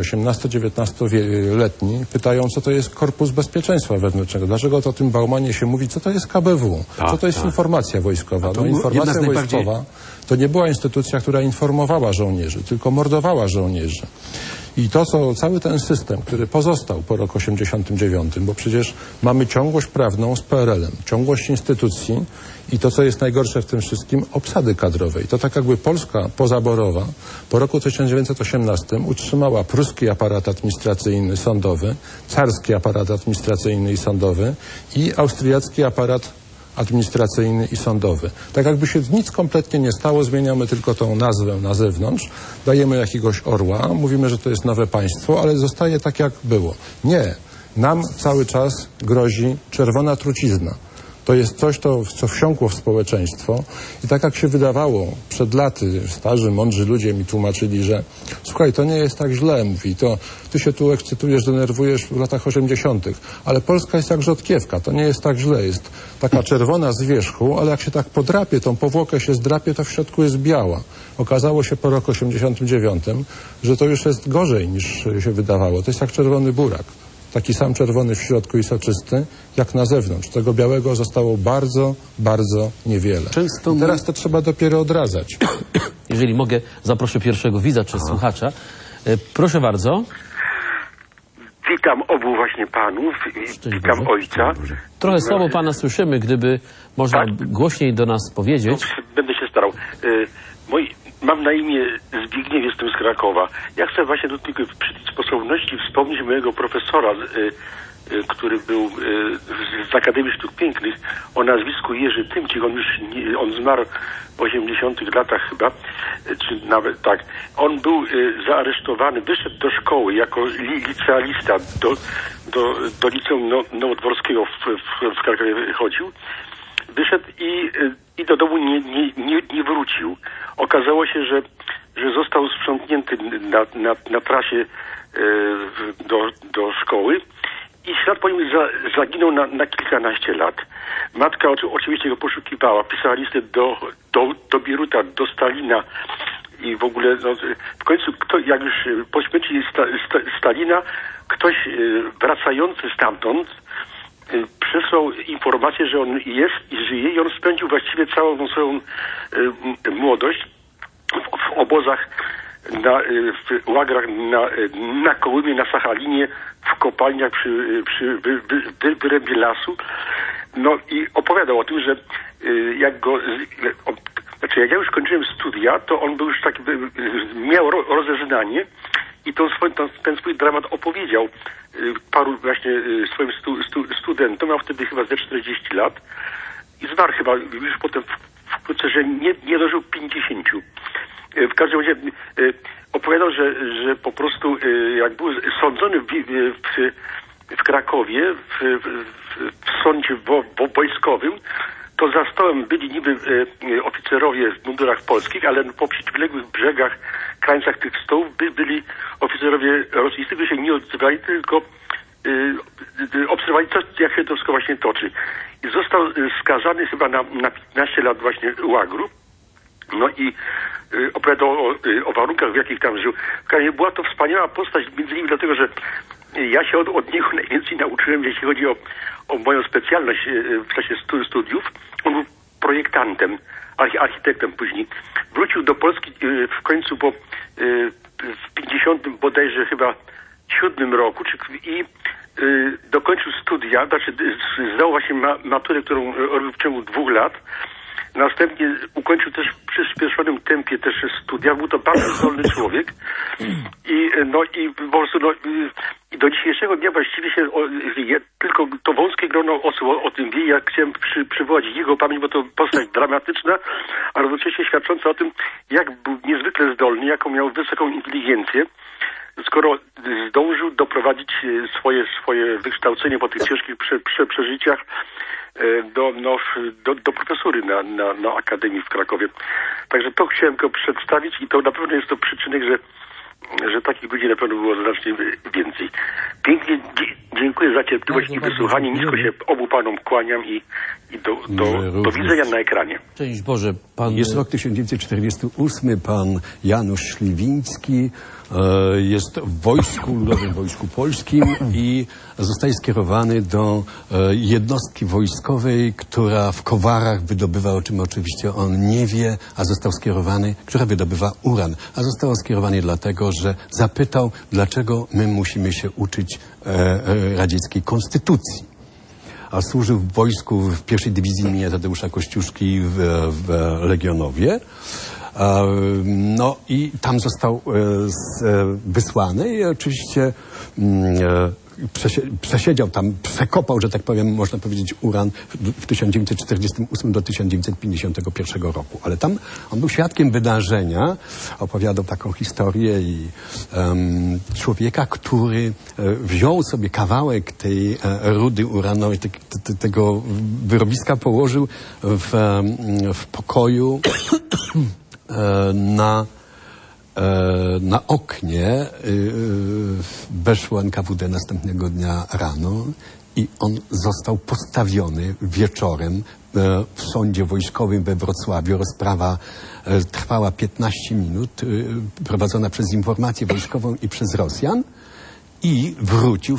18-19-letni, pytają, co to jest korpus bezpieczeństwa wewnętrznego. Dlaczego to o tym Baumanie się mówi, co to jest KBW, co to jest informacja wojskowa. No, informacja wojskowa to nie była instytucja, która informowała żołnierzy, tylko mordowała żołnierzy. I to, co cały ten system, który pozostał po roku 89, bo przecież mamy ciągłość prawną z PRL-em, ciągłość instytucji i to, co jest najgorsze w tym wszystkim, obsady kadrowej. To tak jakby Polska pozaborowa po roku 1918 utrzymała pruski aparat administracyjny sądowy, carski aparat administracyjny i sądowy i austriacki aparat administracyjny i sądowy. Tak jakby się nic kompletnie nie stało, zmieniamy tylko tą nazwę na zewnątrz, dajemy jakiegoś orła, mówimy, że to jest nowe państwo, ale zostaje tak, jak było. Nie. Nam cały czas grozi czerwona trucizna. To jest coś, co wsiąkło w społeczeństwo i tak jak się wydawało przed laty, starzy, mądrzy ludzie mi tłumaczyli, że słuchaj, to nie jest tak źle, mówi, to ty się tu ekscytujesz, denerwujesz w latach 80., ale Polska jest jak rzodkiewka, to nie jest tak źle, jest taka czerwona z wierzchu, ale jak się tak podrapie, tą powłokę się zdrapie, to w środku jest biała. Okazało się po roku 89, że to już jest gorzej niż się wydawało, to jest jak czerwony burak. Taki sam czerwony w środku i soczysty, jak na zewnątrz. Tego białego zostało bardzo, bardzo niewiele. I teraz to trzeba dopiero odradzać. Jeżeli mogę, zaproszę pierwszego widza czy słuchacza. Proszę bardzo. Witam obu właśnie panów. Witam ojca. Trochę słabo pana słyszymy, gdyby można głośniej do nas powiedzieć. No, będę się starał. Mam na imię Zbigniew, jestem z Krakowa. Ja chcę właśnie do tej sposobności wspomnieć mojego profesora, który był z Akademii Sztuk Pięknych, o nazwisku Jerzy Tymcik. On zmarł w 80 latach chyba, czy nawet tak. On był zaaresztowany, wyszedł do szkoły jako licealista, do liceum nowodworskiego w Krakowie chodził. Wyszedł i do domu nie wrócił. Okazało się, że został sprzątnięty na trasie do szkoły i ślad po nim zaginął na kilkanaście lat. Matka oczywiście go poszukiwała, pisała listy do Bieruta, do Stalina i w ogóle w końcu, jak już po śmierci Stalina, ktoś wracający stamtąd przesłał informację, że on jest i żyje i on spędził właściwie całą swoją młodość w obozach, w łagrach na Kołymie, na Sachalinie, w kopalniach przy wyrębie lasu. no i opowiadał o tym, że jak go... Znaczy, jak ja już kończyłem studia, to on był już taki... Miał rozeznanie i ten swój dramat opowiedział paru właśnie swoim studentom. Miał wtedy chyba ze 40 lat i zmarł chyba już potem wkrótce, że nie dożył 50. W każdym razie opowiadał, że po prostu jak był sądzony w Krakowie w sądzie wojskowym, to za stołem byli niby oficerowie w mundurach polskich, ale po przeciwległych brzegach, krańcach tych stołów byli oficerowie rosyjscy, którzy się nie odzywali, tylko obserwowali, jak się to wszystko właśnie toczy. I został skazany chyba na 15 lat właśnie łagru. No i opowiadał o warunkach, w jakich tam żył. W każdym razie była to wspaniała postać, między innymi dlatego, że ja się od niego najwięcej nauczyłem, jeśli chodzi o moją specjalność w czasie studiów. On był projektantem, architektem później. Wrócił do Polski w końcu w 50 bodajże chyba 7 roku i dokończył studia, znaczy zdał właśnie maturę, którą robił w ciągu 2 lat. Następnie ukończył też w przyspieszonym tempie też studia. Był to bardzo zdolny człowiek. I po prostu i do dzisiejszego dnia właściwie się tylko to wąskie grono osób o tym wie. Ja chciałem przywołać jego pamięć, bo to postać dramatyczna, a równocześnie świadcząca o tym, jak był niezwykle zdolny, jaką miał wysoką inteligencję, skoro zdążył doprowadzić swoje wykształcenie po tych ciężkich przeżyciach do profesury na Akademii w Krakowie. Także to chciałem go przedstawić i to na pewno jest to przyczynek, że takich ludzi na pewno było znacznie więcej. Pięknie dziękuję za cierpliwość i wysłuchanie. Nisko się obu panom kłaniam i do widzenia na ekranie. Szczęść Boże, pan... Jest rok 1948, pan Janusz Śliwiński jest w wojsku, Ludowym Wojsku Polskim i zostaje skierowany do jednostki wojskowej, która w Kowarach wydobywa, o czym oczywiście on nie wie, a został skierowany, która wydobywa uran. A został skierowany dlatego, że zapytał, dlaczego my musimy się uczyć radzieckiej konstytucji. A służył w wojsku w pierwszej dywizji imienia Tadeusza Kościuszki w Legionowie. No i tam został wysłany i oczywiście przesiedział tam, przekopał, że tak powiem, można powiedzieć, uran w 1948 do 1951 roku. Ale tam on był świadkiem wydarzenia, opowiadał taką historię i człowieka, który wziął sobie kawałek tej rudy uranowej, tego wyrobiska położył w pokoju na oknie. Weszło NKWD następnego dnia rano i on został postawiony wieczorem w sądzie wojskowym we Wrocławiu. Rozprawa trwała 15 minut, prowadzona przez informację wojskową i przez Rosjan, i wrócił w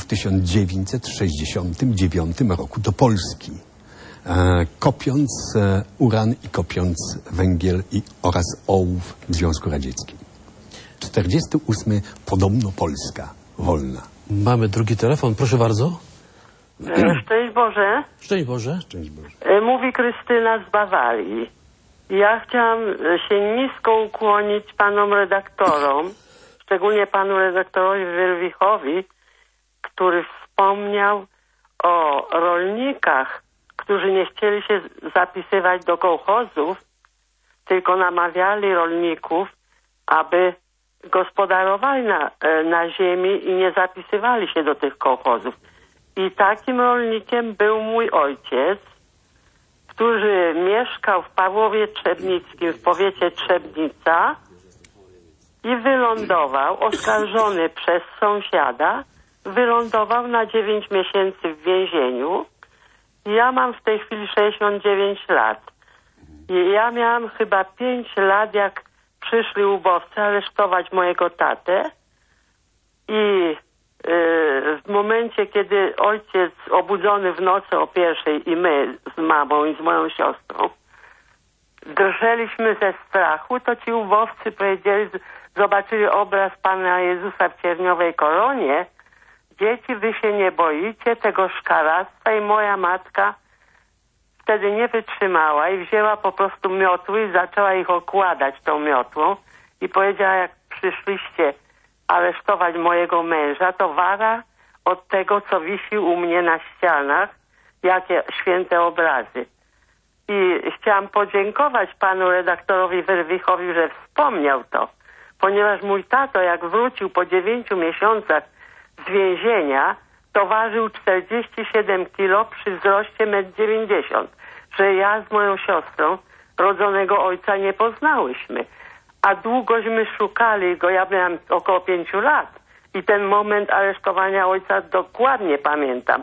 1969 roku do Polski, kopiąc uran i kopiąc węgiel oraz ołów w Związku Radzieckim. 48. podobno Polska wolna. Mamy drugi telefon, proszę bardzo. Szczęść Boże. Szczęść Boże. Szczęść Boże. Mówi Krystyna z Bawarii. Ja chciałam się nisko ukłonić panom redaktorom, szczególnie panu redaktorowi Wyrwichowi, który wspomniał o rolnikach, którzy nie chcieli się zapisywać do kołchozów, tylko namawiali rolników, aby gospodarowali na ziemi i nie zapisywali się do tych kołchozów. I takim rolnikiem był mój ojciec, który mieszkał w Pawłowie Trzebnickim w powiecie Trzebnica i wylądował, oskarżony przez sąsiada, wylądował na 9 miesięcy w więzieniu. Ja mam w tej chwili 69 lat. I ja miałam chyba 5 lat, jak przyszli ubowcy aresztować mojego tatę i w momencie, kiedy ojciec obudzony w nocy o 1:00 i my z mamą i z moją siostrą drżeliśmy ze strachu, to ci ubowcy powiedzieli, zobaczyli obraz Pana Jezusa w cierniowej koronie. Dzieci, wy się nie boicie tego szkaractwa? I moja matka wtedy nie wytrzymała i wzięła po prostu miotły i zaczęła ich okładać tą miotłą i powiedziała, jak przyszliście aresztować mojego męża, to wara od tego, co wisi u mnie na ścianach, jakie święte obrazy. I chciałam podziękować panu redaktorowi Wyrwichowi, że wspomniał to, ponieważ mój tato, jak wrócił po 9 miesiącach z więzienia, to ważył 47 kilo przy wzroście 1,90 m, że ja z moją siostrą rodzonego ojca nie poznałyśmy. A długośmy szukali go, ja miałam około 5 lat i ten moment aresztowania ojca dokładnie pamiętam.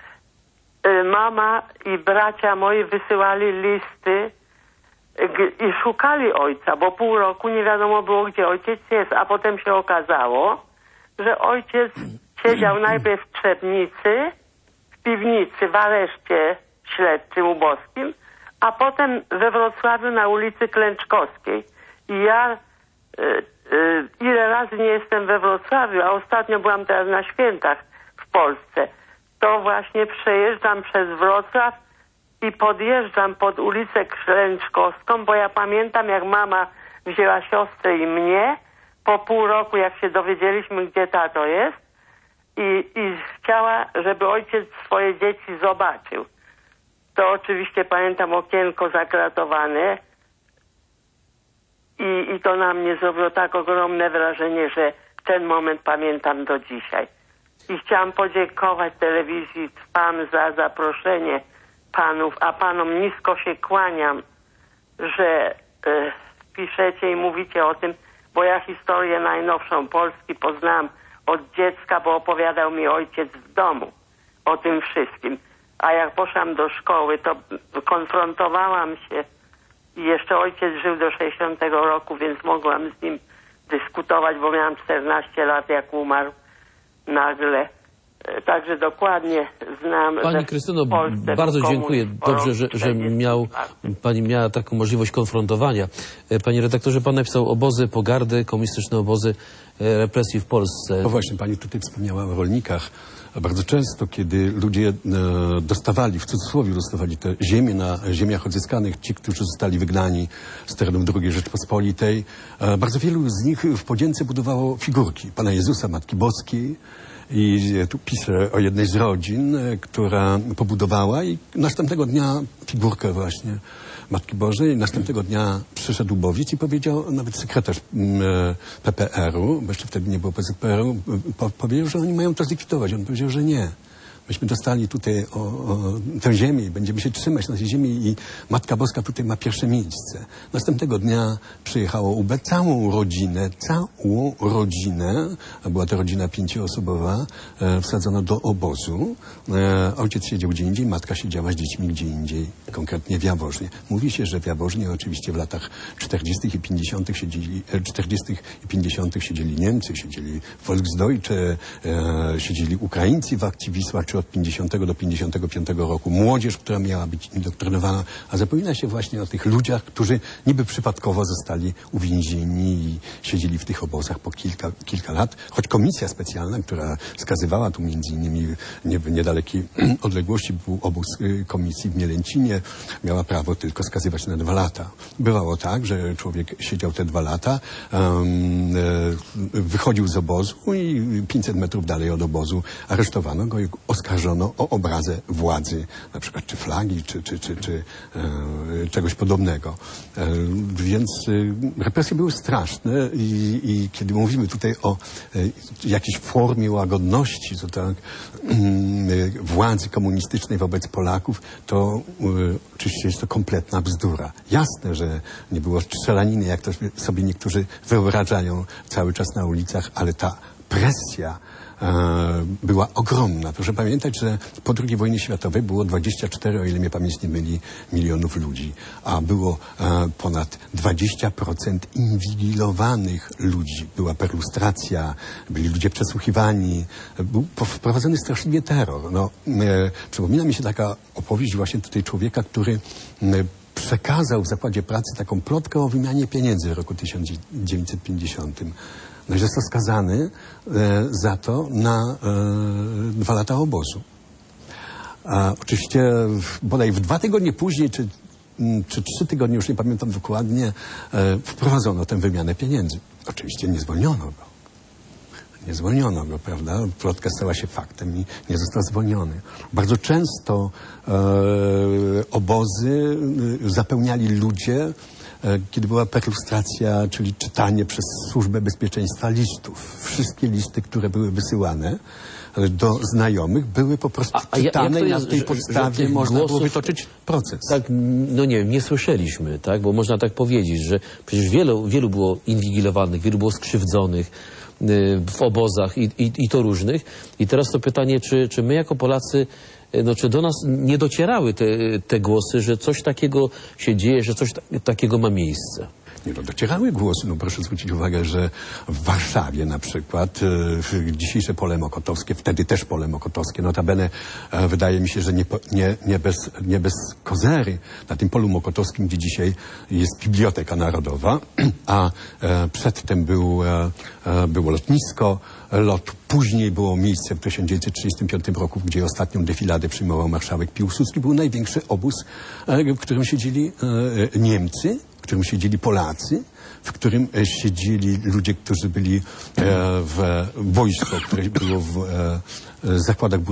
Mama i bracia moi wysyłali listy i szukali ojca, bo pół roku nie wiadomo było, gdzie ojciec jest, a potem się okazało, że ojciec siedział najpierw w Trzebnicy, w piwnicy, w areszcie śledczym uboskim, a potem we Wrocławiu na ulicy Klęczkowskiej. I ja ile razy nie jestem we Wrocławiu, a ostatnio byłam teraz na świętach w Polsce, to właśnie przejeżdżam przez Wrocław i podjeżdżam pod ulicę Klęczkowską, bo ja pamiętam, jak mama wzięła siostrę i mnie po pół roku, jak się dowiedzieliśmy, gdzie tato jest i chciała, żeby ojciec swoje dzieci zobaczył. To oczywiście pamiętam okienko zakratowane i to na mnie zrobiło tak ogromne wrażenie, że ten moment pamiętam do dzisiaj. I chciałam podziękować telewizji Trwam za zaproszenie panów, a panom nisko się kłaniam, że piszecie i mówicie o tym, bo ja historię najnowszą Polski poznałam od dziecka, bo opowiadał mi ojciec w domu o tym wszystkim. A jak poszłam do szkoły, to konfrontowałam się i jeszcze ojciec żył do 60 roku, więc mogłam z nim dyskutować, bo miałam 14 lat, jak umarł nagle. Także dokładnie znam. Pani Krystyno, bardzo dziękuję. Dobrze, że pani miała taką możliwość konfrontowania. Panie redaktorze, pan napisał obozy pogardy, komunistyczne obozy represji w Polsce. No właśnie, pani tutaj wspomniała o rolnikach. Bardzo często, kiedy ludzie dostawali, w cudzysłowie dostawali te ziemię na ziemiach odzyskanych, ci, którzy zostali wygnani z terenów II Rzeczpospolitej, bardzo wielu z nich w podzięce budowało figurki Pana Jezusa, Matki Boskiej. I tu piszę o jednej z rodzin, która pobudowała i następnego dnia figurkę właśnie Matki Bożej. Następnego dnia przyszedł Bowiec i powiedział, nawet sekretarz PPR-u, bo jeszcze wtedy nie było PZPR-u, powiedział, że oni mają to zlikwidować. On powiedział, że nie. Myśmy dostali tutaj tę ziemię i będziemy się trzymać na tej ziemi i Matka Boska tutaj ma pierwsze miejsce. Następnego dnia przyjechało UB, całą rodzinę, a była to rodzina 5-osobowa, wsadzono do obozu. Ojciec siedział gdzie indziej, matka siedziała z dziećmi gdzie indziej, konkretnie w Jaworznie. Mówi się, że w Jaworznie oczywiście w latach 40. i 50. siedzieli Niemcy, siedzieli Volksdeutsche, siedzieli Ukraińcy w akcji Wisła, czy od 50 do 55 roku. Młodzież, która miała być indoktrynowana, a zapomina się właśnie o tych ludziach, którzy niby przypadkowo zostali uwięzieni i siedzieli w tych obozach po kilka lat. Choć komisja specjalna, która skazywała tu między innymi w niedalekiej odległości był obóz komisji w Mielęcinie, miała prawo tylko skazywać na 2 lata. Bywało tak, że człowiek siedział te 2 lata, wychodził z obozu i 500 metrów dalej od obozu aresztowano go i oskarżono o obrazę władzy, na przykład czy flagi, czy czegoś podobnego. Więc represje były straszne i kiedy mówimy tutaj o jakiejś formie łagodności, to tak, władzy komunistycznej wobec Polaków, to oczywiście jest to kompletna bzdura. Jasne, że nie było strzelaniny, jak to sobie niektórzy wyobrażają cały czas na ulicach, ale ta presja była ogromna. Proszę pamiętać, że po II wojnie światowej było 24, o ile mnie pamięć nie myli, milionów ludzi, a było ponad 20% inwigilowanych ludzi. Była perlustracja, byli ludzie przesłuchiwani, był wprowadzony straszliwie terror. No, przypomina mi się taka opowieść właśnie tutaj człowieka, który przekazał w zakładzie pracy taką plotkę o wymianie pieniędzy w roku 1950. No i został skazany za to na 2 lata obozu. Oczywiście bodaj w 2 tygodnie później, czy 3 tygodnie, już nie pamiętam dokładnie, wprowadzono tę wymianę pieniędzy. Oczywiście nie zwolniono go. Nie zwolniono go, prawda? Plotka stała się faktem i nie został zwolniony. Bardzo często obozy zapełniali ludzie, kiedy była perlustracja, czyli czytanie przez Służbę Bezpieczeństwa listów. Wszystkie listy, które były wysyłane do znajomych, były po prostu czytane i na tej podstawie można było wytoczyć proces. Tak, no nie wiem, nie słyszeliśmy, tak? Bo można tak powiedzieć, że przecież wielu było inwigilowanych, wielu było skrzywdzonych w obozach i to różnych. I teraz to pytanie, czy my jako Polacy, no, czy do nas nie docierały te głosy, że coś takiego się dzieje, że coś takiego ma miejsce? Nie, no, docierały głosy. No, proszę zwrócić uwagę, że w Warszawie na przykład dzisiejsze pole mokotowskie, wtedy też pole mokotowskie, notabene wydaje mi się, że nie bez kozery. Na tym polu mokotowskim, gdzie dzisiaj jest Biblioteka Narodowa, a przedtem było lotnisko lotu. Później było miejsce w 1935 roku, gdzie ostatnią defiladę przyjmował marszałek Piłsudski. Był największy obóz, w którym siedzieli Niemcy, w którym siedzieli Polacy, w którym siedzieli ludzie, którzy byli w wojsku, które było w zakładach,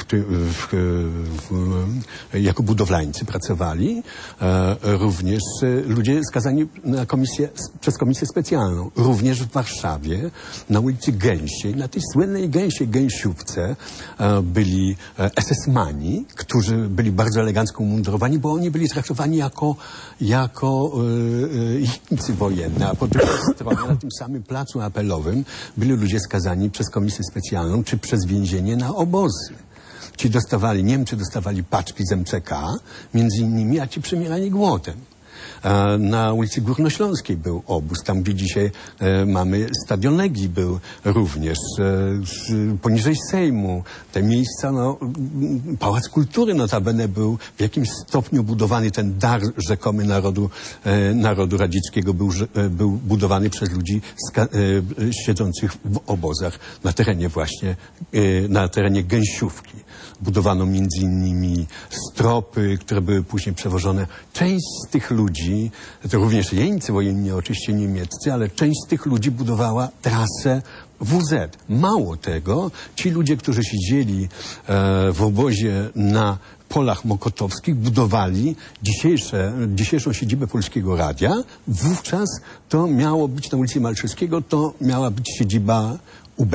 jako budowlańcy pracowali. Również ludzie skazani na przez komisję specjalną. Również w Warszawie, na ulicy Gęsiej, na tej słynnej Gęsiówce byli SS-mani, którzy byli bardzo elegancko umundurowani, bo oni byli traktowani jako jeźdźcy wojenne, a po drugiej stronie na tym samym placu apelowym byli ludzie skazani przez komisję specjalną czy przez więzienie na obozy. Niemcy dostawali paczki z MCK, między innymi, a ci przymierali głodem. Na ulicy Górnośląskiej był obóz, tam gdzie dzisiaj mamy Stadion Legii, był również poniżej Sejmu. Te miejsca, no, Pałac Kultury notabene był w jakimś stopniu budowany, ten dar rzekomy narodu radzieckiego był budowany przez ludzi siedzących w obozach na terenie właśnie, na terenie Gęsiówki. Budowano między innymi stropy, które były później przewożone. Część z tych ludzi, to również jeńcy wojenni, oczywiście niemieccy, ale część z tych ludzi budowała trasę WZ. Mało tego, ci ludzie, którzy siedzieli w obozie na polach mokotowskich, budowali dzisiejszą siedzibę Polskiego Radia. Wówczas to miało być na ulicy Malczewskiego, to miała być siedziba UB.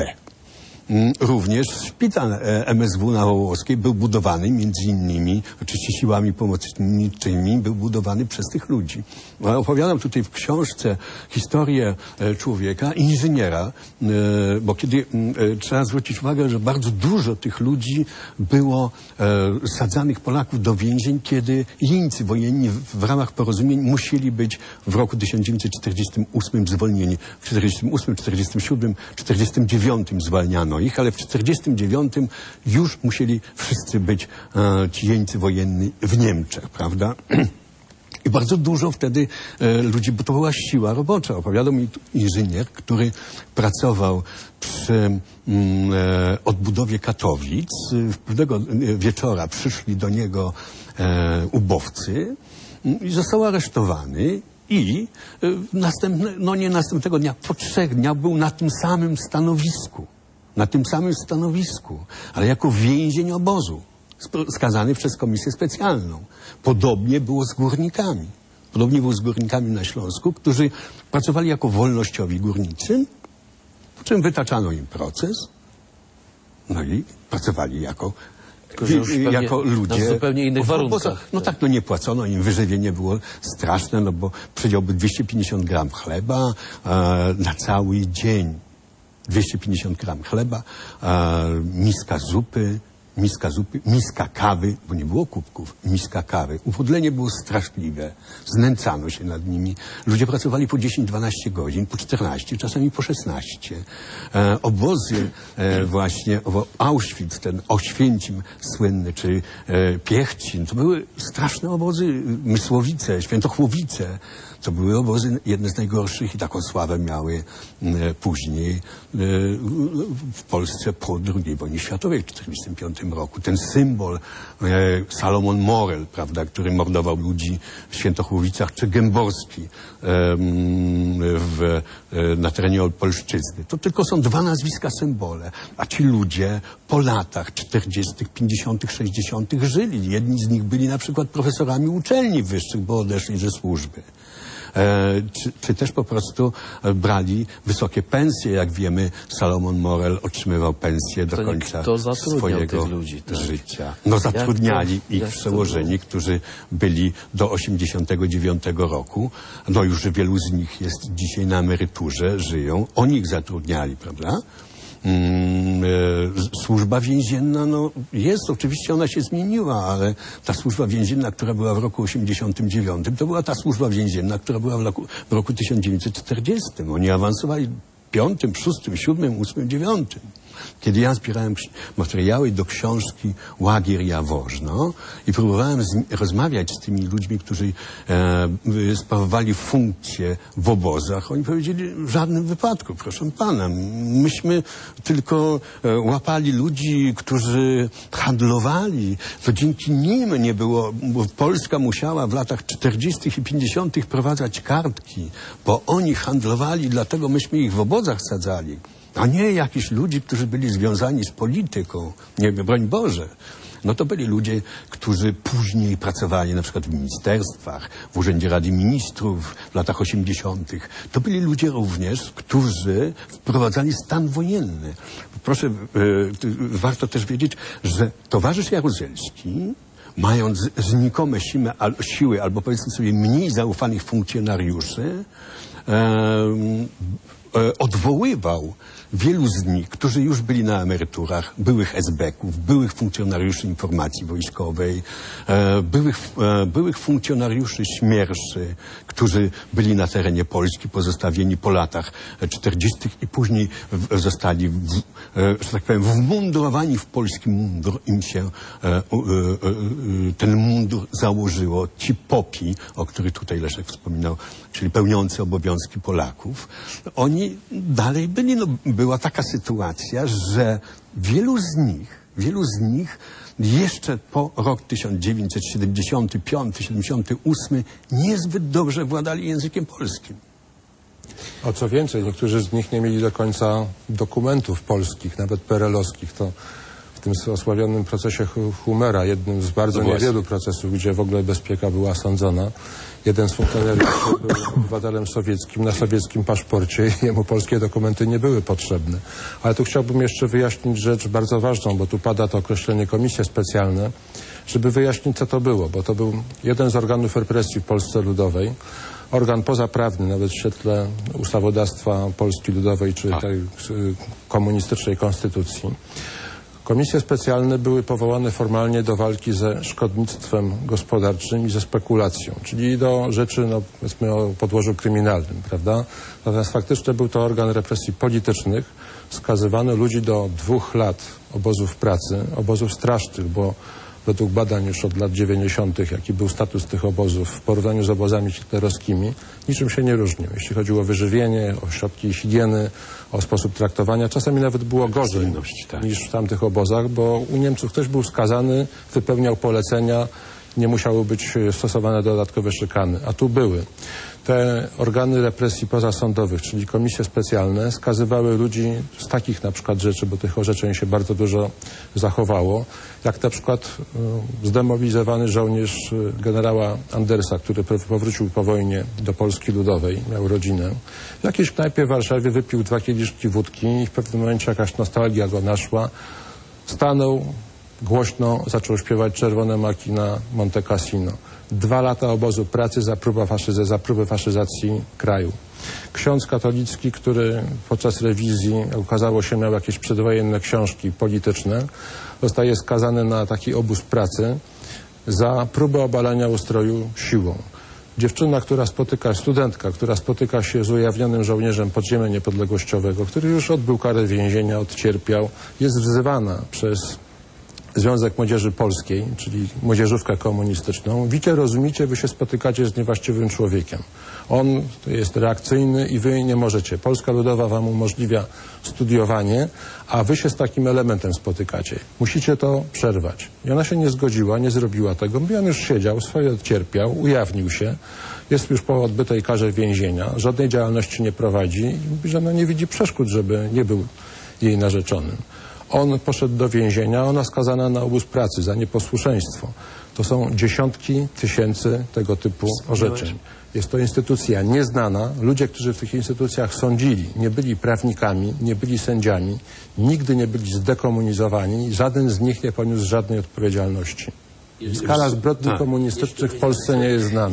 Również szpital MSW na Wołowskiej był budowany między innymi, oczywiście siłami pomocniczymi, był budowany przez tych ludzi. Opowiadam tutaj w książce historię człowieka, inżyniera, bo kiedy trzeba zwrócić uwagę, że bardzo dużo tych ludzi było sadzanych Polaków do więzień, kiedy jeńcy wojenni w ramach porozumień musieli być w roku 1948 zwolnieni. W 1948, 1947, 1949 zwalniano ich, ale w 1949 już musieli wszyscy być ci jeńcy wojenni w Niemczech, prawda? I bardzo dużo wtedy ludzi, bo to była siła robocza. Opowiadał mi inżynier, który pracował przy odbudowie Katowic. Pewnego wieczora przyszli do niego ubowcy i został aresztowany. I nie następnego dnia, po 3 dniach był na tym samym stanowisku. Na tym samym stanowisku, ale jako więzień obozu, skazany przez komisję specjalną. Podobnie było z górnikami. Podobnie było z górnikami na Śląsku, którzy pracowali jako wolnościowi górnicy, po czym wytaczano im proces, no i pracowali jako ludzie na zupełnie innych warunkach. No tak, no nie płacono im, wyżywienie było straszne, no bo przyjąłby 250 gram chleba na cały dzień. 250 gram chleba, miska zupy, miska kawy, bo nie było kubków, miska kawy. Upodlenie było straszliwe. Znęcano się nad nimi. Ludzie pracowali po 10-12 godzin, po 14, czasami po 16. Obozy właśnie, Auschwitz, ten Oświęcim słynny, czy Piechcin, to były straszne obozy. Mysłowice, Świętochłowice. To były obozy jedne z najgorszych i taką sławę miały później w Polsce po II wojnie światowej w 1945 roku. Ten symbol Salomon Morel, prawda, który mordował ludzi w Świętochłowicach, czy Gęborski na terenie Opolszczyzny. To tylko są dwa nazwiska, symbole. A ci ludzie po latach 40., 50., 60. żyli. Jedni z nich byli na przykład profesorami uczelni wyższych, bo odeszli ze służby. Czy też po prostu brali wysokie pensje. Jak wiemy, Salomon Morel otrzymywał pensję do końca swojego życia. No zatrudniali ich przełożeni, którzy byli do 89 roku. No już wielu z nich jest dzisiaj na emeryturze, żyją. Oni ich zatrudniali, prawda? Służba więzienna, no jest, oczywiście ona się zmieniła, ale ta służba więzienna, która była w roku 89, to była ta służba więzienna, która była w roku 1940. Oni awansowali w 5., 6., 7., 8., 9. Kiedy ja zbierałem materiały do książki Łagier Jaworzno i próbowałem rozmawiać z tymi ludźmi, którzy sprawowali funkcje w obozach, oni powiedzieli, w żadnym wypadku, proszę pana, myśmy tylko łapali ludzi, którzy handlowali, to dzięki nim nie było, bo Polska musiała w latach 40. i 50. wprowadzać kartki, bo oni handlowali, dlatego myśmy ich w obozach sadzali. A nie jakichś ludzi, którzy byli związani z polityką. Nie, broń Boże. No to byli ludzie, którzy później pracowali na przykład w ministerstwach, w Urzędzie Rady Ministrów w latach 80. To byli ludzie również, którzy wprowadzali stan wojenny. Proszę, warto też wiedzieć, że towarzysz Jaruzelski, mając znikome siły, albo powiedzmy sobie mniej zaufanych funkcjonariuszy, odwoływał wielu z nich, którzy już byli na emeryturach, byłych esbeków, byłych funkcjonariuszy informacji wojskowej, byłych funkcjonariuszy śmierszy, którzy byli na terenie Polski, pozostawieni po latach 40. i później zostali, że tak powiem, wmundurowani w polski mundur. Im się ten mundur założyło. Ci popi, o których tutaj Leszek wspominał, czyli pełniący obowiązki Polaków, oni dalej byli, no, była taka sytuacja, że wielu z nich jeszcze po rok 1975-78 niezbyt dobrze władali językiem polskim. A co więcej, niektórzy z nich nie mieli do końca dokumentów polskich, nawet PRL-owskich. To w tym osławionym procesie Humera, jednym z bardzo niewielu procesów, gdzie w ogóle bezpieka była sądzona, jeden z funkcjonariuszy był obywatelem sowieckim na sowieckim paszporcie i jemu polskie dokumenty nie były potrzebne. Ale tu chciałbym jeszcze wyjaśnić rzecz bardzo ważną, bo tu pada to określenie komisje specjalne, żeby wyjaśnić, co to było, bo to był jeden z organów represji w Polsce Ludowej, organ pozaprawny, nawet w świetle ustawodawstwa Polski Ludowej czy tej komunistycznej konstytucji. Komisje specjalne były powołane formalnie do walki ze szkodnictwem gospodarczym i ze spekulacją, czyli do rzeczy, no, powiedzmy, o podłożu kryminalnym, prawda? Natomiast faktycznie był to organ represji politycznych. Skazywano ludzi do 2 lat obozów pracy, obozów strasznych, bo według badań już od lat 90., jaki był status tych obozów w porównaniu z obozami hitlerowskimi, niczym się nie różnił. Jeśli chodziło o wyżywienie, o środki higieny, o sposób traktowania, czasami nawet było gorzej niż w tamtych obozach, bo u Niemców ktoś był skazany, wypełniał polecenia, nie musiały być stosowane dodatkowe szykany, a tu były. Te organy represji pozasądowych, czyli komisje specjalne, skazywały ludzi z takich na przykład rzeczy, bo tych orzeczeń się bardzo dużo zachowało, jak na przykład zdemobilizowany żołnierz generała Andersa, który powrócił po wojnie do Polski Ludowej, miał rodzinę. W jakiejś knajpie w Warszawie wypił 2 kieliszki wódki i w pewnym momencie jakaś nostalgia go naszła. Stanął, głośno zaczął śpiewać Czerwone maki na Monte Cassino. 2 lata obozu pracy za próbę faszyzacji kraju. Ksiądz katolicki, który podczas rewizji, okazało się, miał jakieś przedwojenne książki polityczne, zostaje skazany na taki obóz pracy za próbę obalenia ustroju siłą. Dziewczyna, studentka, która spotyka się z ujawnionym żołnierzem podziemia niepodległościowego, który już odbył karę więzienia, odcierpiał, jest wzywana przez Związek Młodzieży Polskiej, czyli młodzieżówkę komunistyczną. Wicie, rozumicie, wy się spotykacie z niewłaściwym człowiekiem. On jest reakcyjny i wy nie możecie. Polska Ludowa wam umożliwia studiowanie, a wy się z takim elementem spotykacie. Musicie to przerwać. I ona się nie zgodziła, nie zrobiła tego. On już siedział, swoje odcierpiał, ujawnił się. Jest już po odbytej karze więzienia. Żadnej działalności nie prowadzi. I mówi, że nie widzi przeszkód, żeby nie był jej narzeczonym. On poszedł do więzienia, ona skazana na obóz pracy za nieposłuszeństwo. To są dziesiątki tysięcy tego typu orzeczeń. Jest to instytucja nieznana. Ludzie, którzy w tych instytucjach sądzili, nie byli prawnikami, nie byli sędziami, nigdy nie byli zdekomunizowani. Żaden z nich nie poniósł żadnej odpowiedzialności. Skala zbrodni komunistycznych w Polsce nie jest znana.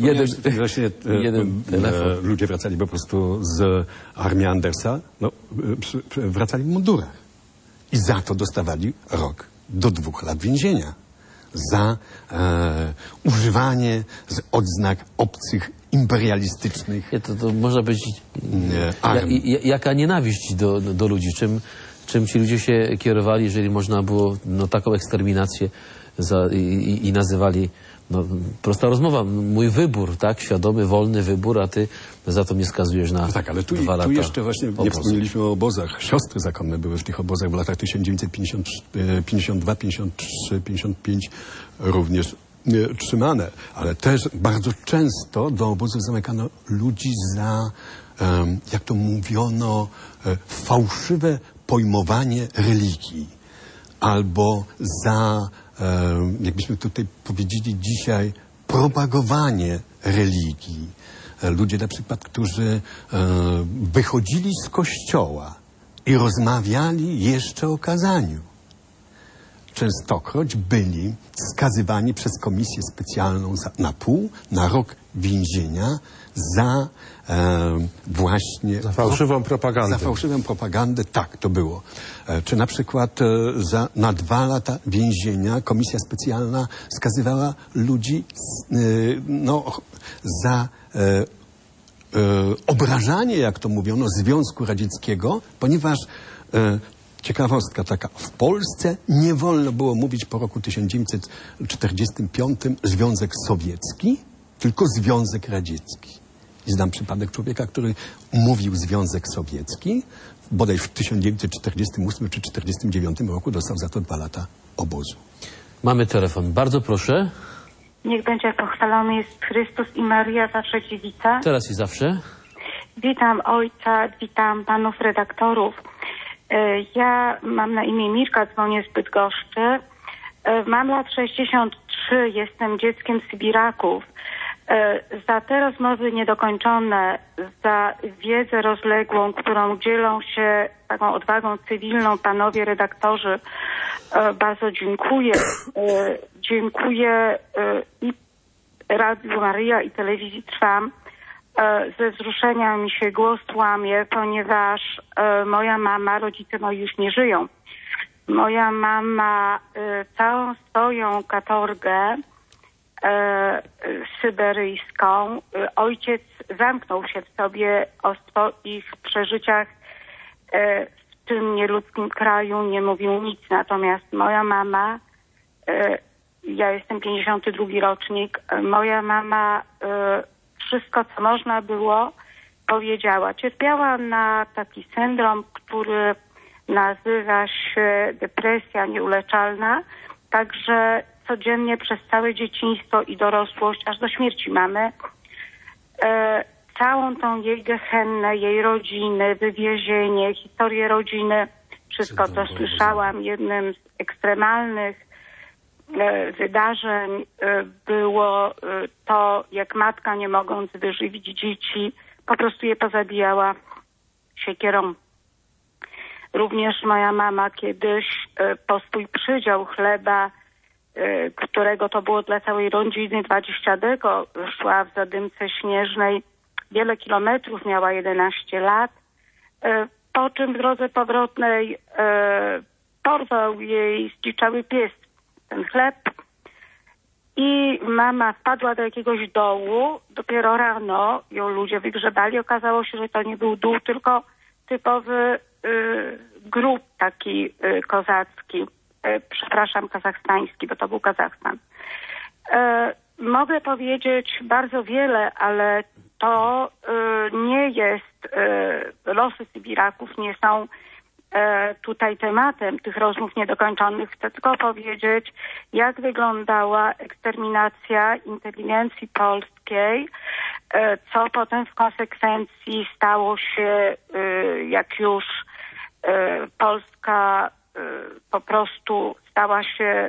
Ludzie wracali po prostu z armii Andersa, wracali w mundurach. I za to dostawali rok do 2 lat więzienia. Za używanie z odznak obcych, imperialistycznych To można powiedzieć, jaka nienawiść do ludzi, czym ci ludzie się kierowali, jeżeli można było taką eksterminację i nazywali, prosta rozmowa, mój wybór, tak, świadomy, wolny wybór, a ty za to mnie skazujesz na 2 lata. Tu jeszcze właśnie nie wspomnieliśmy o obozach. Siostry zakonne były w tych obozach w latach 1952, 53, 55 również trzymane, ale też bardzo często do obozów zamykano ludzi za, jak to mówiono, fałszywe pojmowanie religii albo za, jakbyśmy tutaj powiedzieli dzisiaj, propagowanie religii. Ludzie na przykład, którzy wychodzili z kościoła i rozmawiali jeszcze o kazaniu, częstokroć byli skazywani przez komisję specjalną na rok więzienia za właśnie... Za fałszywą propagandę. Za fałszywą propagandę, tak to było. Czy na przykład na 2 lata więzienia komisja specjalna skazywała ludzi za obrażanie, jak to mówiono, Związku Radzieckiego, ponieważ ciekawostka taka, w Polsce nie wolno było mówić po roku 1945 Związek Sowiecki, tylko Związek Radziecki. I znam przypadek człowieka, który mówił Związek Sowiecki, bodaj w 1948 czy 1949 roku dostał za to 2 lata obozu. Mamy telefon. Bardzo proszę. Niech będzie pochwalony jest Chrystus i Maria, zawsze dziewica. Teraz i zawsze. Witam ojca, witam panów redaktorów. Ja mam na imię Mirka, dzwonię z Bydgoszczy. Mam lat 63, jestem dzieckiem Sybiraków. Za te rozmowy niedokończone, za wiedzę rozległą, którą dzielą się taką odwagą cywilną panowie redaktorzy, bardzo dziękuję. Dziękuję i Radiu Maryja i Telewizji Trwam. Ze wzruszenia mi się głos łamie, ponieważ moja mama, rodzice moi już nie żyją. Moja mama całą swoją katorgę syberyjską, ojciec zamknął się w sobie o swoich przeżyciach w tym nieludzkim kraju, nie mówił nic. Natomiast moja mama, ja jestem 52 rocznik, moja mama wszystko, co można było, powiedziała. Cierpiała na taki syndrom, który nazywa się depresja nieuleczalna, także codziennie przez całe dzieciństwo i dorosłość, aż do śmierci mamy, całą tą jej gehennę, jej rodziny, wywiezienie, historię rodziny, wszystko to słyszałam. Jednym z ekstremalnych wydarzeń było to, jak matka, nie mogąc wyżywić dzieci, po prostu je pozabijała siekierą. Również moja mama kiedyś po swój przydział chleba, którego to było dla całej rodziny 20 deko, szła w zadymce śnieżnej wiele kilometrów, miała 11 lat, po czym w drodze powrotnej porwał jej zdziczały pies ten chleb i mama wpadła do jakiegoś dołu. Dopiero rano ją ludzie wygrzebali. Okazało się, że to nie był dół, tylko typowy grób taki kozacki. przepraszam, kazachstański, bo to był Kazachstan. Mogę powiedzieć bardzo wiele, ale to nie jest, losy Sybiraków nie są tutaj tematem tych rozmów niedokończonych. Chcę tylko powiedzieć, jak wyglądała eksterminacja inteligencji polskiej, co potem w konsekwencji stało się, jak już Polska po prostu stała się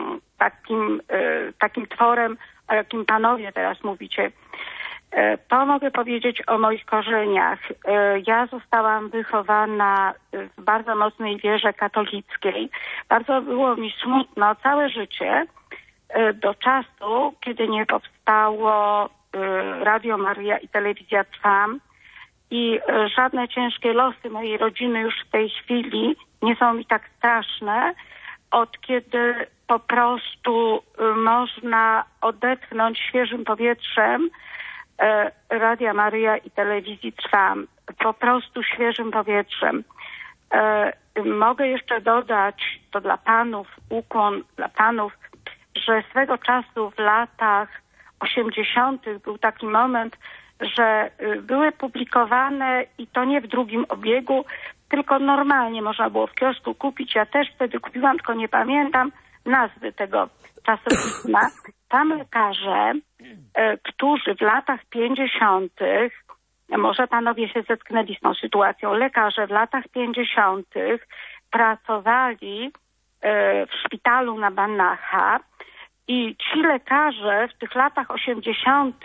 takim tworem, o jakim panowie teraz mówicie. To mogę powiedzieć o moich korzeniach. Ja zostałam wychowana w bardzo mocnej wierze katolickiej. Bardzo było mi smutno całe życie do czasu, kiedy nie powstało Radio Maria i Telewizja Trwam i żadne ciężkie losy mojej rodziny już w tej chwili nie są mi tak straszne, od kiedy po prostu można odetchnąć świeżym powietrzem Radia Maria i Telewizji Trwam. Po prostu świeżym powietrzem. Mogę jeszcze dodać, to dla panów, ukłon dla panów, że swego czasu w latach 80. był taki moment, że były publikowane i to nie w drugim obiegu, tylko normalnie można było w kiosku kupić. Ja też wtedy kupiłam, tylko nie pamiętam nazwy tego czasopisma. Tam lekarze, którzy w latach 50., może panowie się zetknęli z tą sytuacją, lekarze w latach 50. pracowali w szpitalu na Bannacha i ci lekarze w tych latach 80.,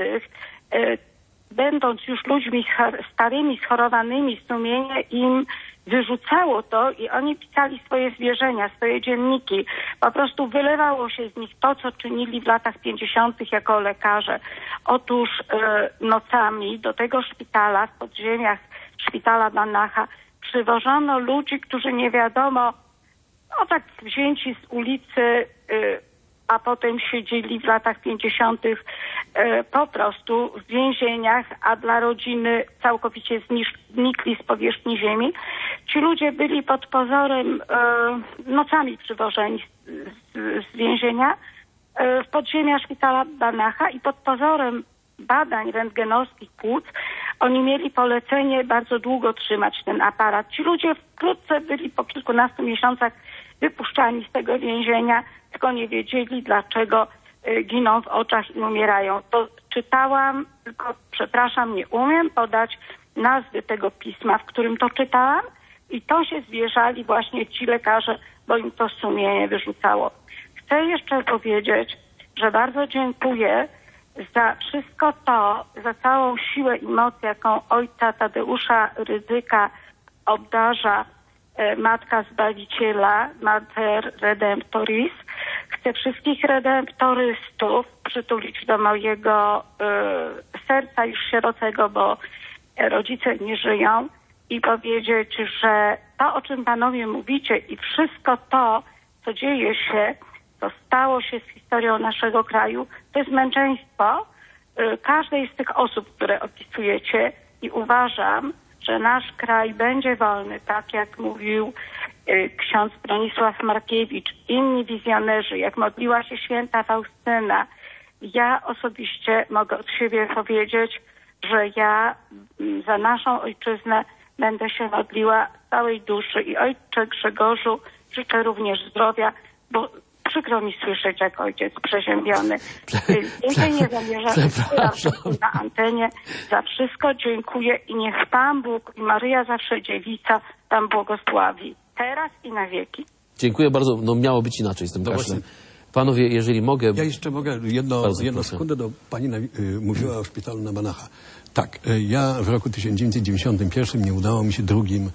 będąc już ludźmi starymi, schorowanymi, sumienie im wyrzucało to i oni pisali swoje zwierzenia, swoje dzienniki. Po prostu wylewało się z nich to, co czynili w latach 50. jako lekarze. Otóż nocami do tego szpitala, w podziemiach szpitala Bannacha przywożono ludzi, którzy nie wiadomo, tak wzięci z ulicy, a potem siedzieli w latach 50. Po prostu w więzieniach, a dla rodziny całkowicie znikli z powierzchni ziemi. Ci ludzie byli pod pozorem nocami przywożeni z więzienia w podziemia szpitala Bannacha i pod pozorem badań rentgenowskich płuc oni mieli polecenie bardzo długo trzymać ten aparat. Ci ludzie wkrótce byli po kilkunastu miesiącach wypuszczani z tego więzienia, tylko nie wiedzieli, dlaczego giną w oczach i umierają. To czytałam, tylko przepraszam, nie umiem podać nazwy tego pisma, w którym to czytałam i to się zwierzali właśnie ci lekarze, bo im to sumienie wyrzucało. Chcę jeszcze powiedzieć, że bardzo dziękuję za wszystko to, za całą siłę i moc, jaką ojca Tadeusza Rydzyka obdarza Matka Zbawiciela, Mater Redemptoris. Chcę wszystkich redemptorystów przytulić do mojego serca już sierocego, bo rodzice nie żyją, i powiedzieć, że to, o czym panowie mówicie i wszystko to, co dzieje się, co stało się z historią naszego kraju, to jest męczeństwo każdej z tych osób, które opisujecie, i uważam, że nasz kraj będzie wolny, tak jak mówił ksiądz Bronisław Markiewicz, inni wizjonerzy, jak modliła się święta Faustyna. Ja osobiście mogę od siebie powiedzieć, że ja za naszą ojczyznę będę się modliła z całej duszy. I ojcze Grzegorzu, życzę również zdrowia, bo przykro mi słyszeć, jak ojciec przeziębiony. Więcej nie zamierzam na antenie. Za wszystko dziękuję i niech Pan Bóg i Maryja zawsze Dziewica Tam błogosławi. Teraz i na wieki. Dziękuję bardzo. No miało być inaczej z tym kaszlem. Panowie, jeżeli mogę... Ja jeszcze mogę jedną sekundę, do pani mówiła o szpitalu na Bannacha. Tak, ja w roku 1991 nie udało mi się drugim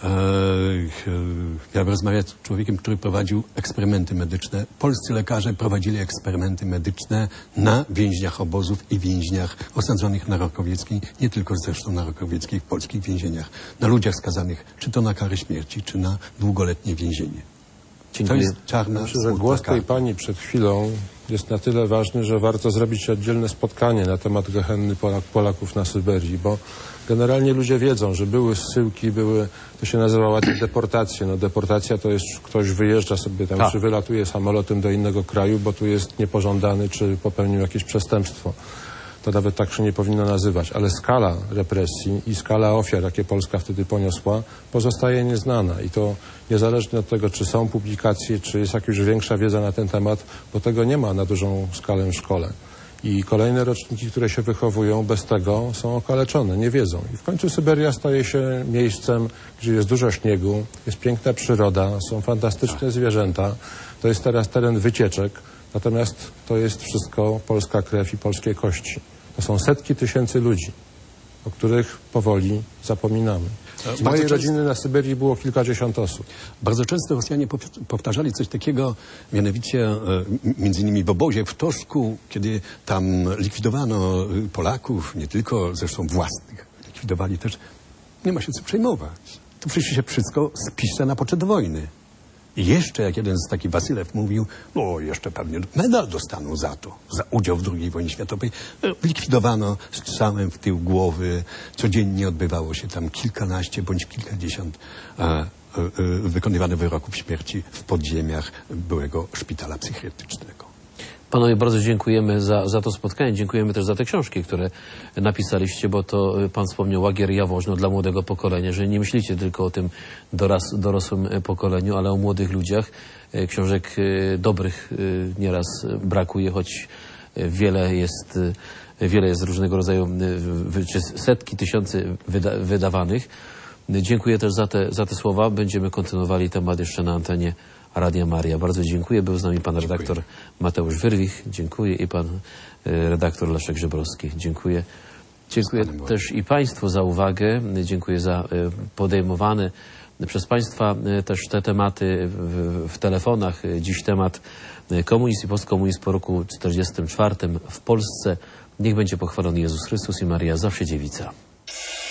rozmawiać z człowiekiem, który prowadził eksperymenty medyczne. Polscy lekarze prowadzili eksperymenty medyczne na więźniach obozów i więźniach osadzonych na Rokowieckiej, nie tylko zresztą na Rokowieckiej, w polskich więzieniach, na ludziach skazanych czy to na karę śmierci, czy na długoletnie więzienie. To Dziękuję. jest czarna, Myślę, że smutna głos tej karta. pani przed chwilą jest na tyle ważny, że warto zrobić oddzielne spotkanie na temat gehenny Polaków na Syberii, bo generalnie ludzie wiedzą, że były zsyłki, to się nazywa ładnie deportacje. No deportacja to jest, ktoś wyjeżdża sobie tam, czy wylatuje samolotem do innego kraju, bo tu jest niepożądany, czy popełnił jakieś przestępstwo. To nawet tak się nie powinno nazywać, ale skala represji i skala ofiar, jakie Polska wtedy poniosła, pozostaje nieznana i to niezależnie od tego, czy są publikacje, czy jest jakaś większa wiedza na ten temat, bo tego nie ma na dużą skalę w szkole. I kolejne roczniki, które się wychowują bez tego, są okaleczone, nie wiedzą. I w końcu Syberia staje się miejscem, gdzie jest dużo śniegu, jest piękna przyroda, są fantastyczne zwierzęta. To jest teraz teren wycieczek, natomiast to jest wszystko polska krew i polskie kości. To są setki tysięcy ludzi, o których powoli zapominamy. Z mojej rodziny na Syberii było kilkadziesiąt osób. Bardzo często Rosjanie powtarzali coś takiego, mianowicie między innymi w obozie w Toszku, kiedy tam likwidowano Polaków, nie tylko zresztą własnych, likwidowali też, nie ma się co przejmować. To przecież się wszystko spisze na poczet wojny. I jeszcze, jak jeden z takich Wasylew mówił, no jeszcze pewnie medal dostaną za to, za udział w II wojnie światowej. Likwidowano strzałem w tył głowy. Codziennie odbywało się tam kilkanaście bądź kilkadziesiąt wykonywanych wyroków śmierci w podziemiach byłego szpitala psychiatrycznego. Panowie, bardzo dziękujemy za to spotkanie. Dziękujemy też za te książki, które napisaliście, bo to pan wspomniał Łagier Jaworzno dla młodego pokolenia, że nie myślicie tylko o tym dorosłym pokoleniu, ale o młodych ludziach. Książek dobrych nieraz brakuje, choć wiele jest różnego rodzaju, setki tysięcy wydawanych. Dziękuję też za te słowa. Będziemy kontynuowali temat jeszcze na antenie Radia Maria. Bardzo dziękuję. Był z nami pan redaktor Mateusz Wyrwich. Dziękuję. I pan redaktor Leszek Żebrowski. Dziękuję. Dziękuję też i państwu za uwagę. Dziękuję za podejmowane przez państwa też te tematy w telefonach. Dziś temat komunizm i postkomunizm po roku 1944 w Polsce. Niech będzie pochwalony Jezus Chrystus i Maria zawsze dziewica.